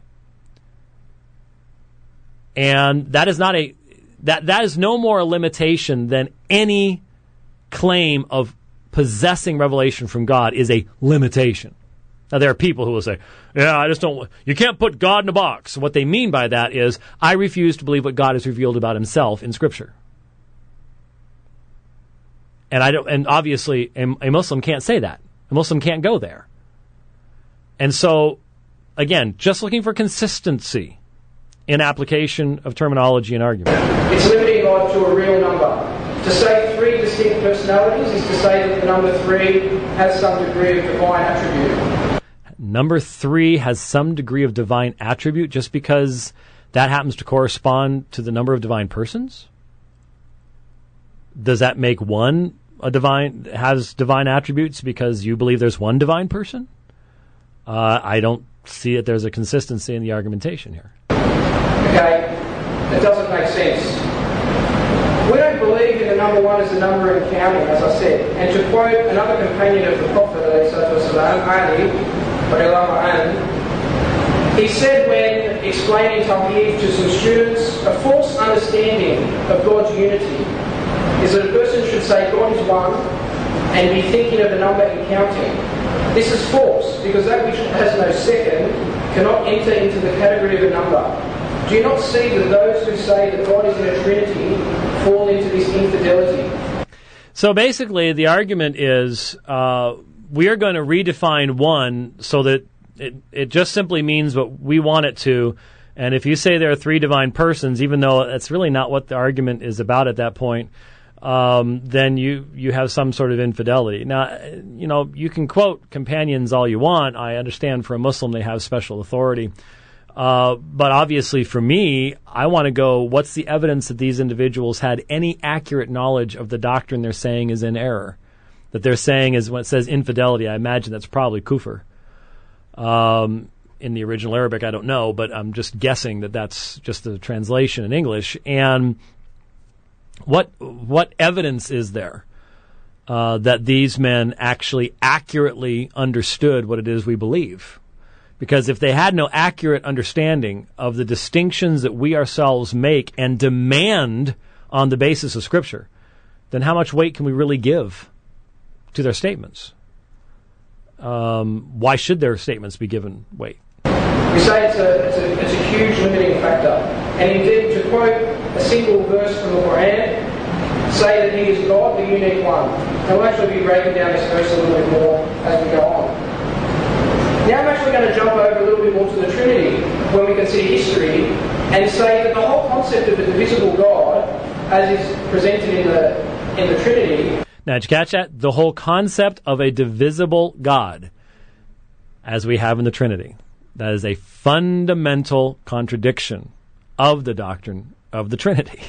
And that is not that is no more a limitation than any claim of possessing revelation from God is a limitation. Now, there are people who will say, you can't put God in a box. What they mean by that is, I refuse to believe what God has revealed about himself in Scripture. And obviously, a Muslim can't say that. A Muslim can't go there. And so, again, just looking for consistency in application of terminology and argument. It's limiting God to a real number. To say 3 distinct personalities is to say that the number 3 has some degree of divine attribute. Number 3 has some degree of divine attribute just because that happens to correspond to the number of divine persons? Does that make one has divine attributes because you believe there's one divine person? I don't see that there's a consistency in the argumentation here. Okay, that doesn't make sense. We don't believe in the number 1 as the number in counting, as I said. And to quote another companion of the Prophet, Ali, he said when explaining Tawheed to some students, a false understanding of God's unity is that a person should say God is one and be thinking of a number and counting. This is false, because that which has no second cannot enter into the category of a number. Do you not see that those who say that God is in a Trinity fall into this infidelity? So basically, the argument is we are going to redefine one so that it just simply means what we want it to. And if you say there are 3 divine persons, even though that's really not what the argument is about at that point, then you have some sort of infidelity. Now, you can quote companions all you want. I understand for a Muslim they have special authority. But obviously for me, I want to go, what's the evidence that these individuals had any accurate knowledge of the doctrine they're saying is in error? That they're saying is, when it says infidelity, I imagine that's probably kufr. In the original Arabic, I don't know, but I'm just guessing that that's just the translation in English. And what evidence is there that these men actually accurately understood what it is we believe? Because if they had no accurate understanding of the distinctions that we ourselves make and demand on the basis of Scripture, then how much weight can we really give to their statements? Why should their statements be given weight? You say it's a huge limiting factor. And indeed, to quote a single verse from the Quran, say that he is God, the unique one. And we'll actually be breaking down this verse a little bit more as we go on. Now I'm actually going to jump over a little bit more to the Trinity when we consider history and say that the whole concept of a divisible God, as is presented in the Trinity. Now, did you catch that? The whole concept of a divisible God, as we have in the Trinity. That is a fundamental contradiction of the doctrine of the Trinity.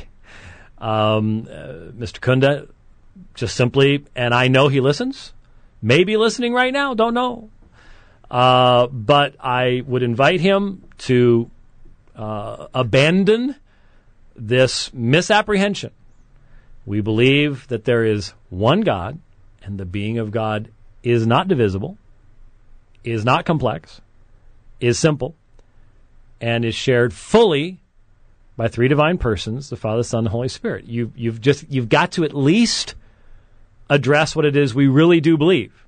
Mr. Kunda just simply, and I know he listens, maybe listening right now, don't know. But I would invite him to abandon this misapprehension. We believe that there is one God, and the being of God is not divisible, is not complex, is simple, and is shared fully by three divine persons, the Father, the Son, and the Holy Spirit. You've got to at least address what it is we really do believe.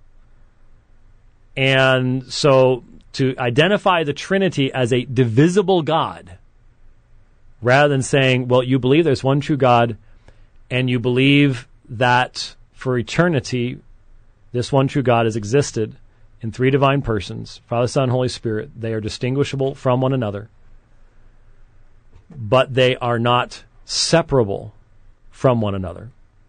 And so to identify the Trinity as a divisible God, rather than saying, well, you believe there's one true God, and you believe that for eternity, this one true God has existed in three divine persons, Father, Son, Holy Spirit. They are distinguishable from one another, but they are not separable from one another.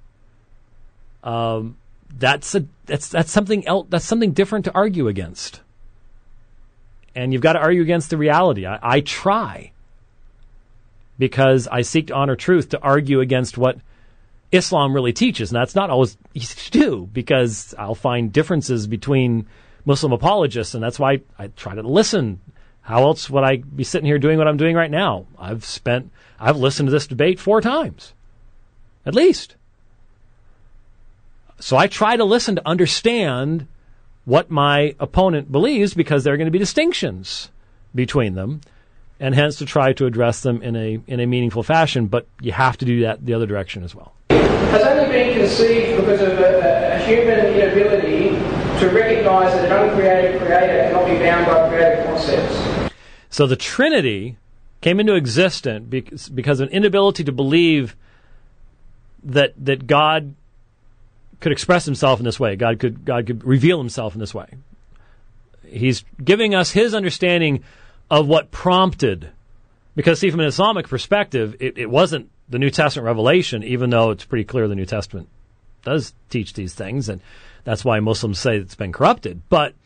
That's something else. That's something different to argue against. And you've got to argue against the reality. I try, because I seek to honor truth, to argue against what Islam really teaches. And that's not always easy to do, because I'll find differences between Muslim apologists, and that's why I try to listen. How else would I be sitting here doing what I'm doing right now? I've listened to this debate 4 times, at least. So I try to listen to understand what my opponent believes, because there are going to be distinctions between them, and hence to try to address them in a meaningful fashion. But you have to do that the other direction as well. Has only been conceived because of a human inability to recognise that an uncreated creator cannot be bound by created concepts. So the Trinity came into existence because of an inability to believe that God could express himself in this way. God could reveal himself in this way. He's giving us his understanding of what prompted. Because, see, from an Islamic perspective, it wasn't the New Testament revelation, even though it's pretty clear the New Testament does teach these things, and that's why Muslims say it's been corrupted. But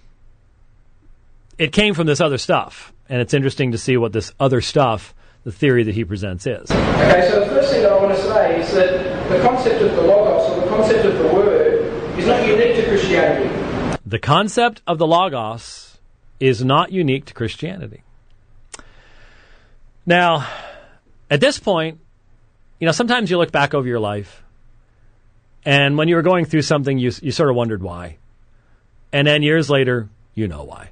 it came from this other stuff, and it's interesting to see what this other stuff, the theory that he presents, is. Okay, so the first thing that I want to say is that the concept of the Logos, or the concept of the Word, is not unique to Christianity. The concept of the Logos is not unique to Christianity. Now, at this point, sometimes you look back over your life, and when you were going through something, you sort of wondered why. And then years later, you know why.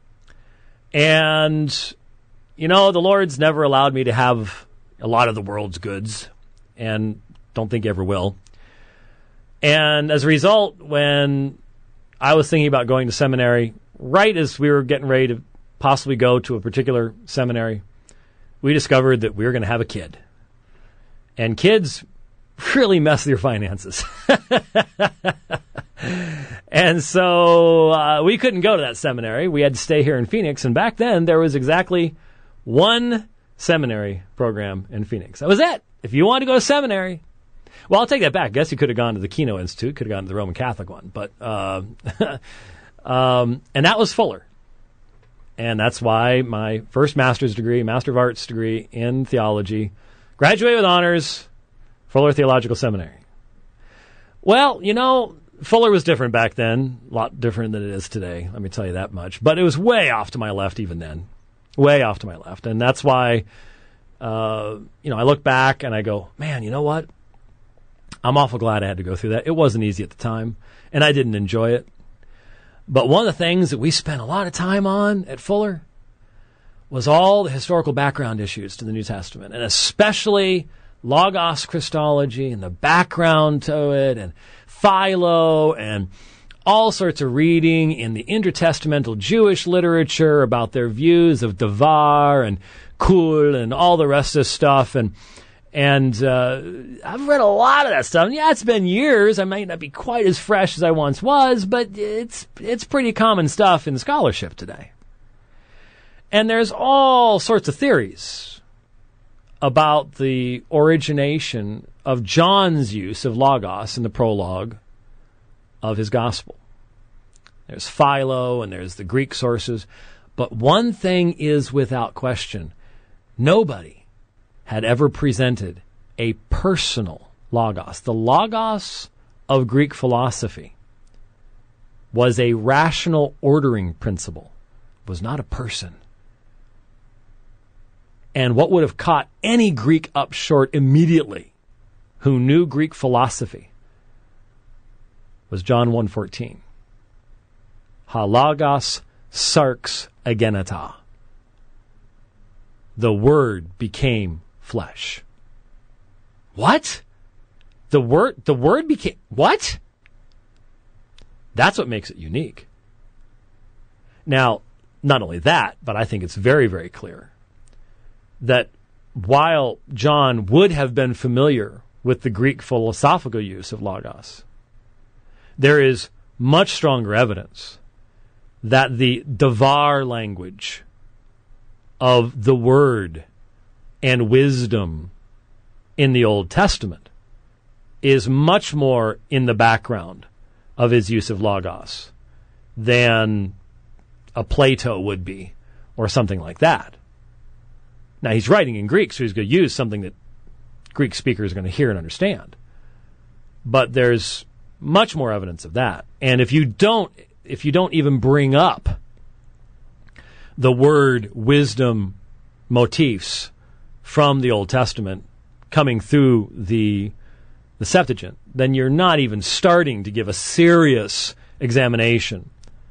And, the Lord's never allowed me to have a lot of the world's goods, and don't think he ever will. And as a result, when I was thinking about going to seminary, right as we were getting ready to possibly go to a particular seminary, we discovered that we were going to have a kid. And kids really mess with your finances. And so we couldn't go to that seminary. We had to stay here in Phoenix. And back then, there was exactly one seminary program in Phoenix. That was it. If you wanted to go to seminary, well, I'll take that back. I guess you could have gone to the Keno Institute, could have gone to the Roman Catholic one. But and that was Fuller. And that's why my first master's degree, Master of Arts degree in theology, graduated with honors, Fuller Theological Seminary. Well, Fuller was different back then, a lot different than it is today, let me tell you that much. But it was way off to my left even then, way off to my left. And that's why, I look back and I go, man, you know what? I'm awful glad I had to go through that. It wasn't easy at the time, and I didn't enjoy it. But one of the things that we spent a lot of time on at Fuller was all the historical background issues to the New Testament, and especially Logos Christology and the background to it, and Philo, and all sorts of reading in the intertestamental Jewish literature about their views of Devar and Kul and all the rest of this stuff. And I've read a lot of that stuff. And yeah, it's been years. I might not be quite as fresh as I once was, but it's pretty common stuff in scholarship today. And there's all sorts of theories about the origination of John's use of Logos in the prologue of his gospel. There's Philo and there's the Greek sources. But one thing is without question, nobody had ever presented a personal Logos. The Logos of Greek philosophy was a rational ordering principle, was not a person. And what would have caught any Greek up short immediately who knew Greek philosophy was John 1:14. Ha logos sarx agenata. The Word became flesh. What? The word became what? That's what makes it unique. Now, not only that, but I think it's very, very clear that while John would have been familiar with the Greek philosophical use of logos, there is much stronger evidence that the Devar language of the word and wisdom in the Old Testament is much more in the background of his use of logos than a Plato would be, or something like that. Now, he's writing in Greek, so he's going to use something that Greek speakers are going to hear and understand. But there's much more evidence of that. And if you don't even bring up the word wisdom motifs from the Old Testament coming through the Septuagint, then you're not even starting to give a serious examination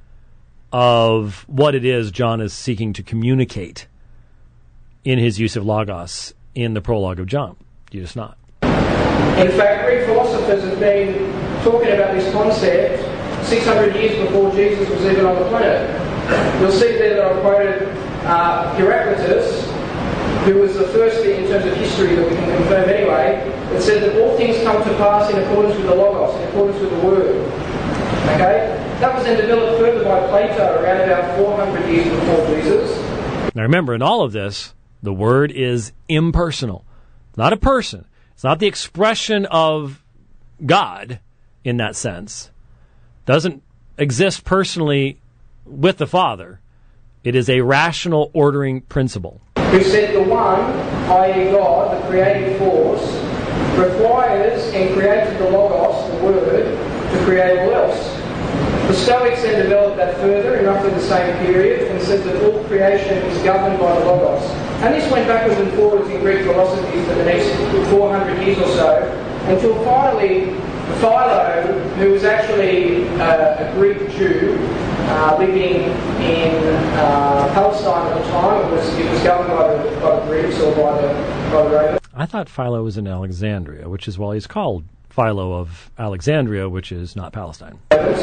of what it is John is seeking to communicate in his use of logos in the prologue of John. You're just not. In fact, Greek philosophers have been talking about this concept 600 years before Jesus was even on the planet. You'll see there that I've quoted Heraclitus, who was the first in terms of history that we can confirm anyway, that said that all things come to pass in accordance with the logos, in accordance with the word. Okay? That was then developed further by Plato around about 400 years before Jesus. Now remember, in all of this, the word is impersonal. Not a person. It's not the expression of God in that sense. Doesn't exist personally with the Father. It is a rational ordering principle. Who said the one, i.e. God, the creative force, requires and created the logos, the word, to create all else. The Stoics then developed that further in roughly the same period and said that all creation is governed by the logos. And this went backwards and forwards in Greek philosophy for the next 400 years or so, until finally Philo, who was actually a Greek Jew living in Palestine at the time, it was governed by the Greeks or by the Romans. I thought Philo was in Alexandria, which is why he's called Philo of Alexandria, which is not Palestine.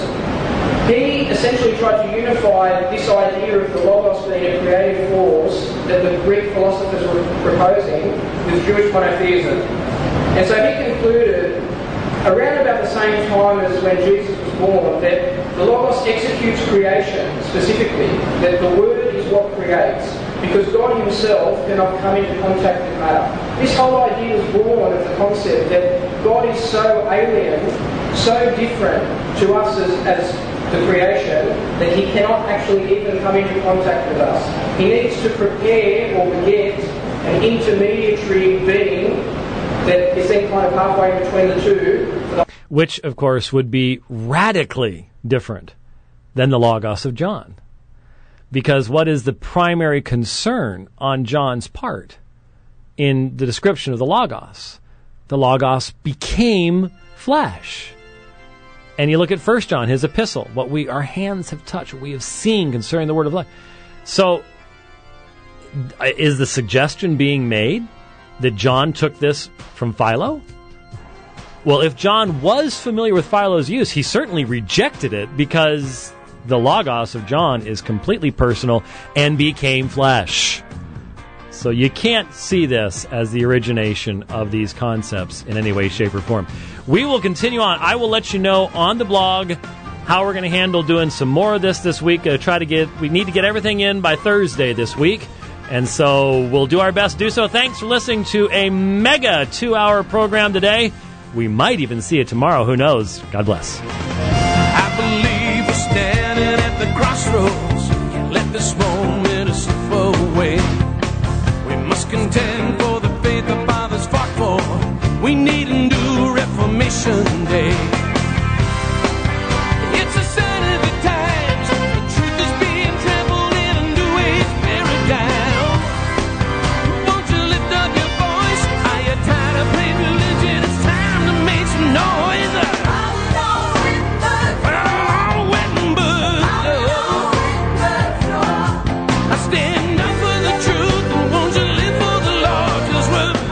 He essentially tried to unify this idea of the logos being a creative force that the Greek philosophers were proposing with Jewish monotheism. And so he concluded, around about the same time as when Jesus was born, that the logos executes creation specifically, that the word is what creates, because God himself cannot come into contact with matter. This whole idea was born of the concept that God is so alien, so different to us as the creation, that he cannot actually even come into contact with us. He needs to prepare or beget an intermediary being that is then kind of halfway between the two. Which, of course, would be radically different than the Logos of John. Because what is the primary concern on John's part in the description of the Logos? The Logos became flesh. And you look at 1 John, his epistle, what our hands have touched, what we have seen concerning the word of life. So, is the suggestion being made that John took this from Philo? Well, if John was familiar with Philo's use, he certainly rejected it because the Logos of John is completely personal and became flesh. So you can't see this as the origination of these concepts in any way, shape, or form. We will continue on. I will let you know on the blog how we're going to handle doing some more of this week. We need to get everything in by Thursday this week. And so we'll do our best to do so. Thanks for listening to a mega 2-hour program today. We might even see it tomorrow. Who knows? God bless. I believe we're standing at the crossroads. Can't let this moment slip away. We must contend for the faith the fathers fought for. We need a new Reformation Day. It's a sign of the times. The truth is being trampled in a new age paradigm. Won't you lift up your voice? Are you tired of playing religion? It's time to make some noise. I stand up for the truth, and won't you live for the Lord? 'Cause we're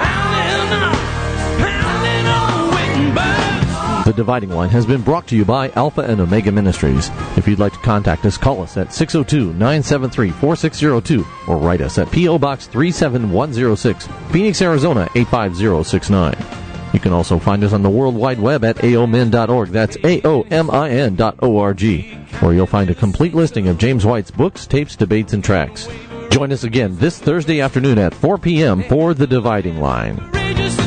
Dividing Line has been brought to you by Alpha and Omega Ministries. If you'd like to contact us, call us at 602-973-4602 or write us at P.O. Box 37106, Phoenix, Arizona 85069. You can also find us on the World Wide Web at aomin.org. That's aomin.org, where you'll find a complete listing of James White's books, tapes, debates, and tracks. Join us again this Thursday afternoon at 4 p.m. for The Dividing Line.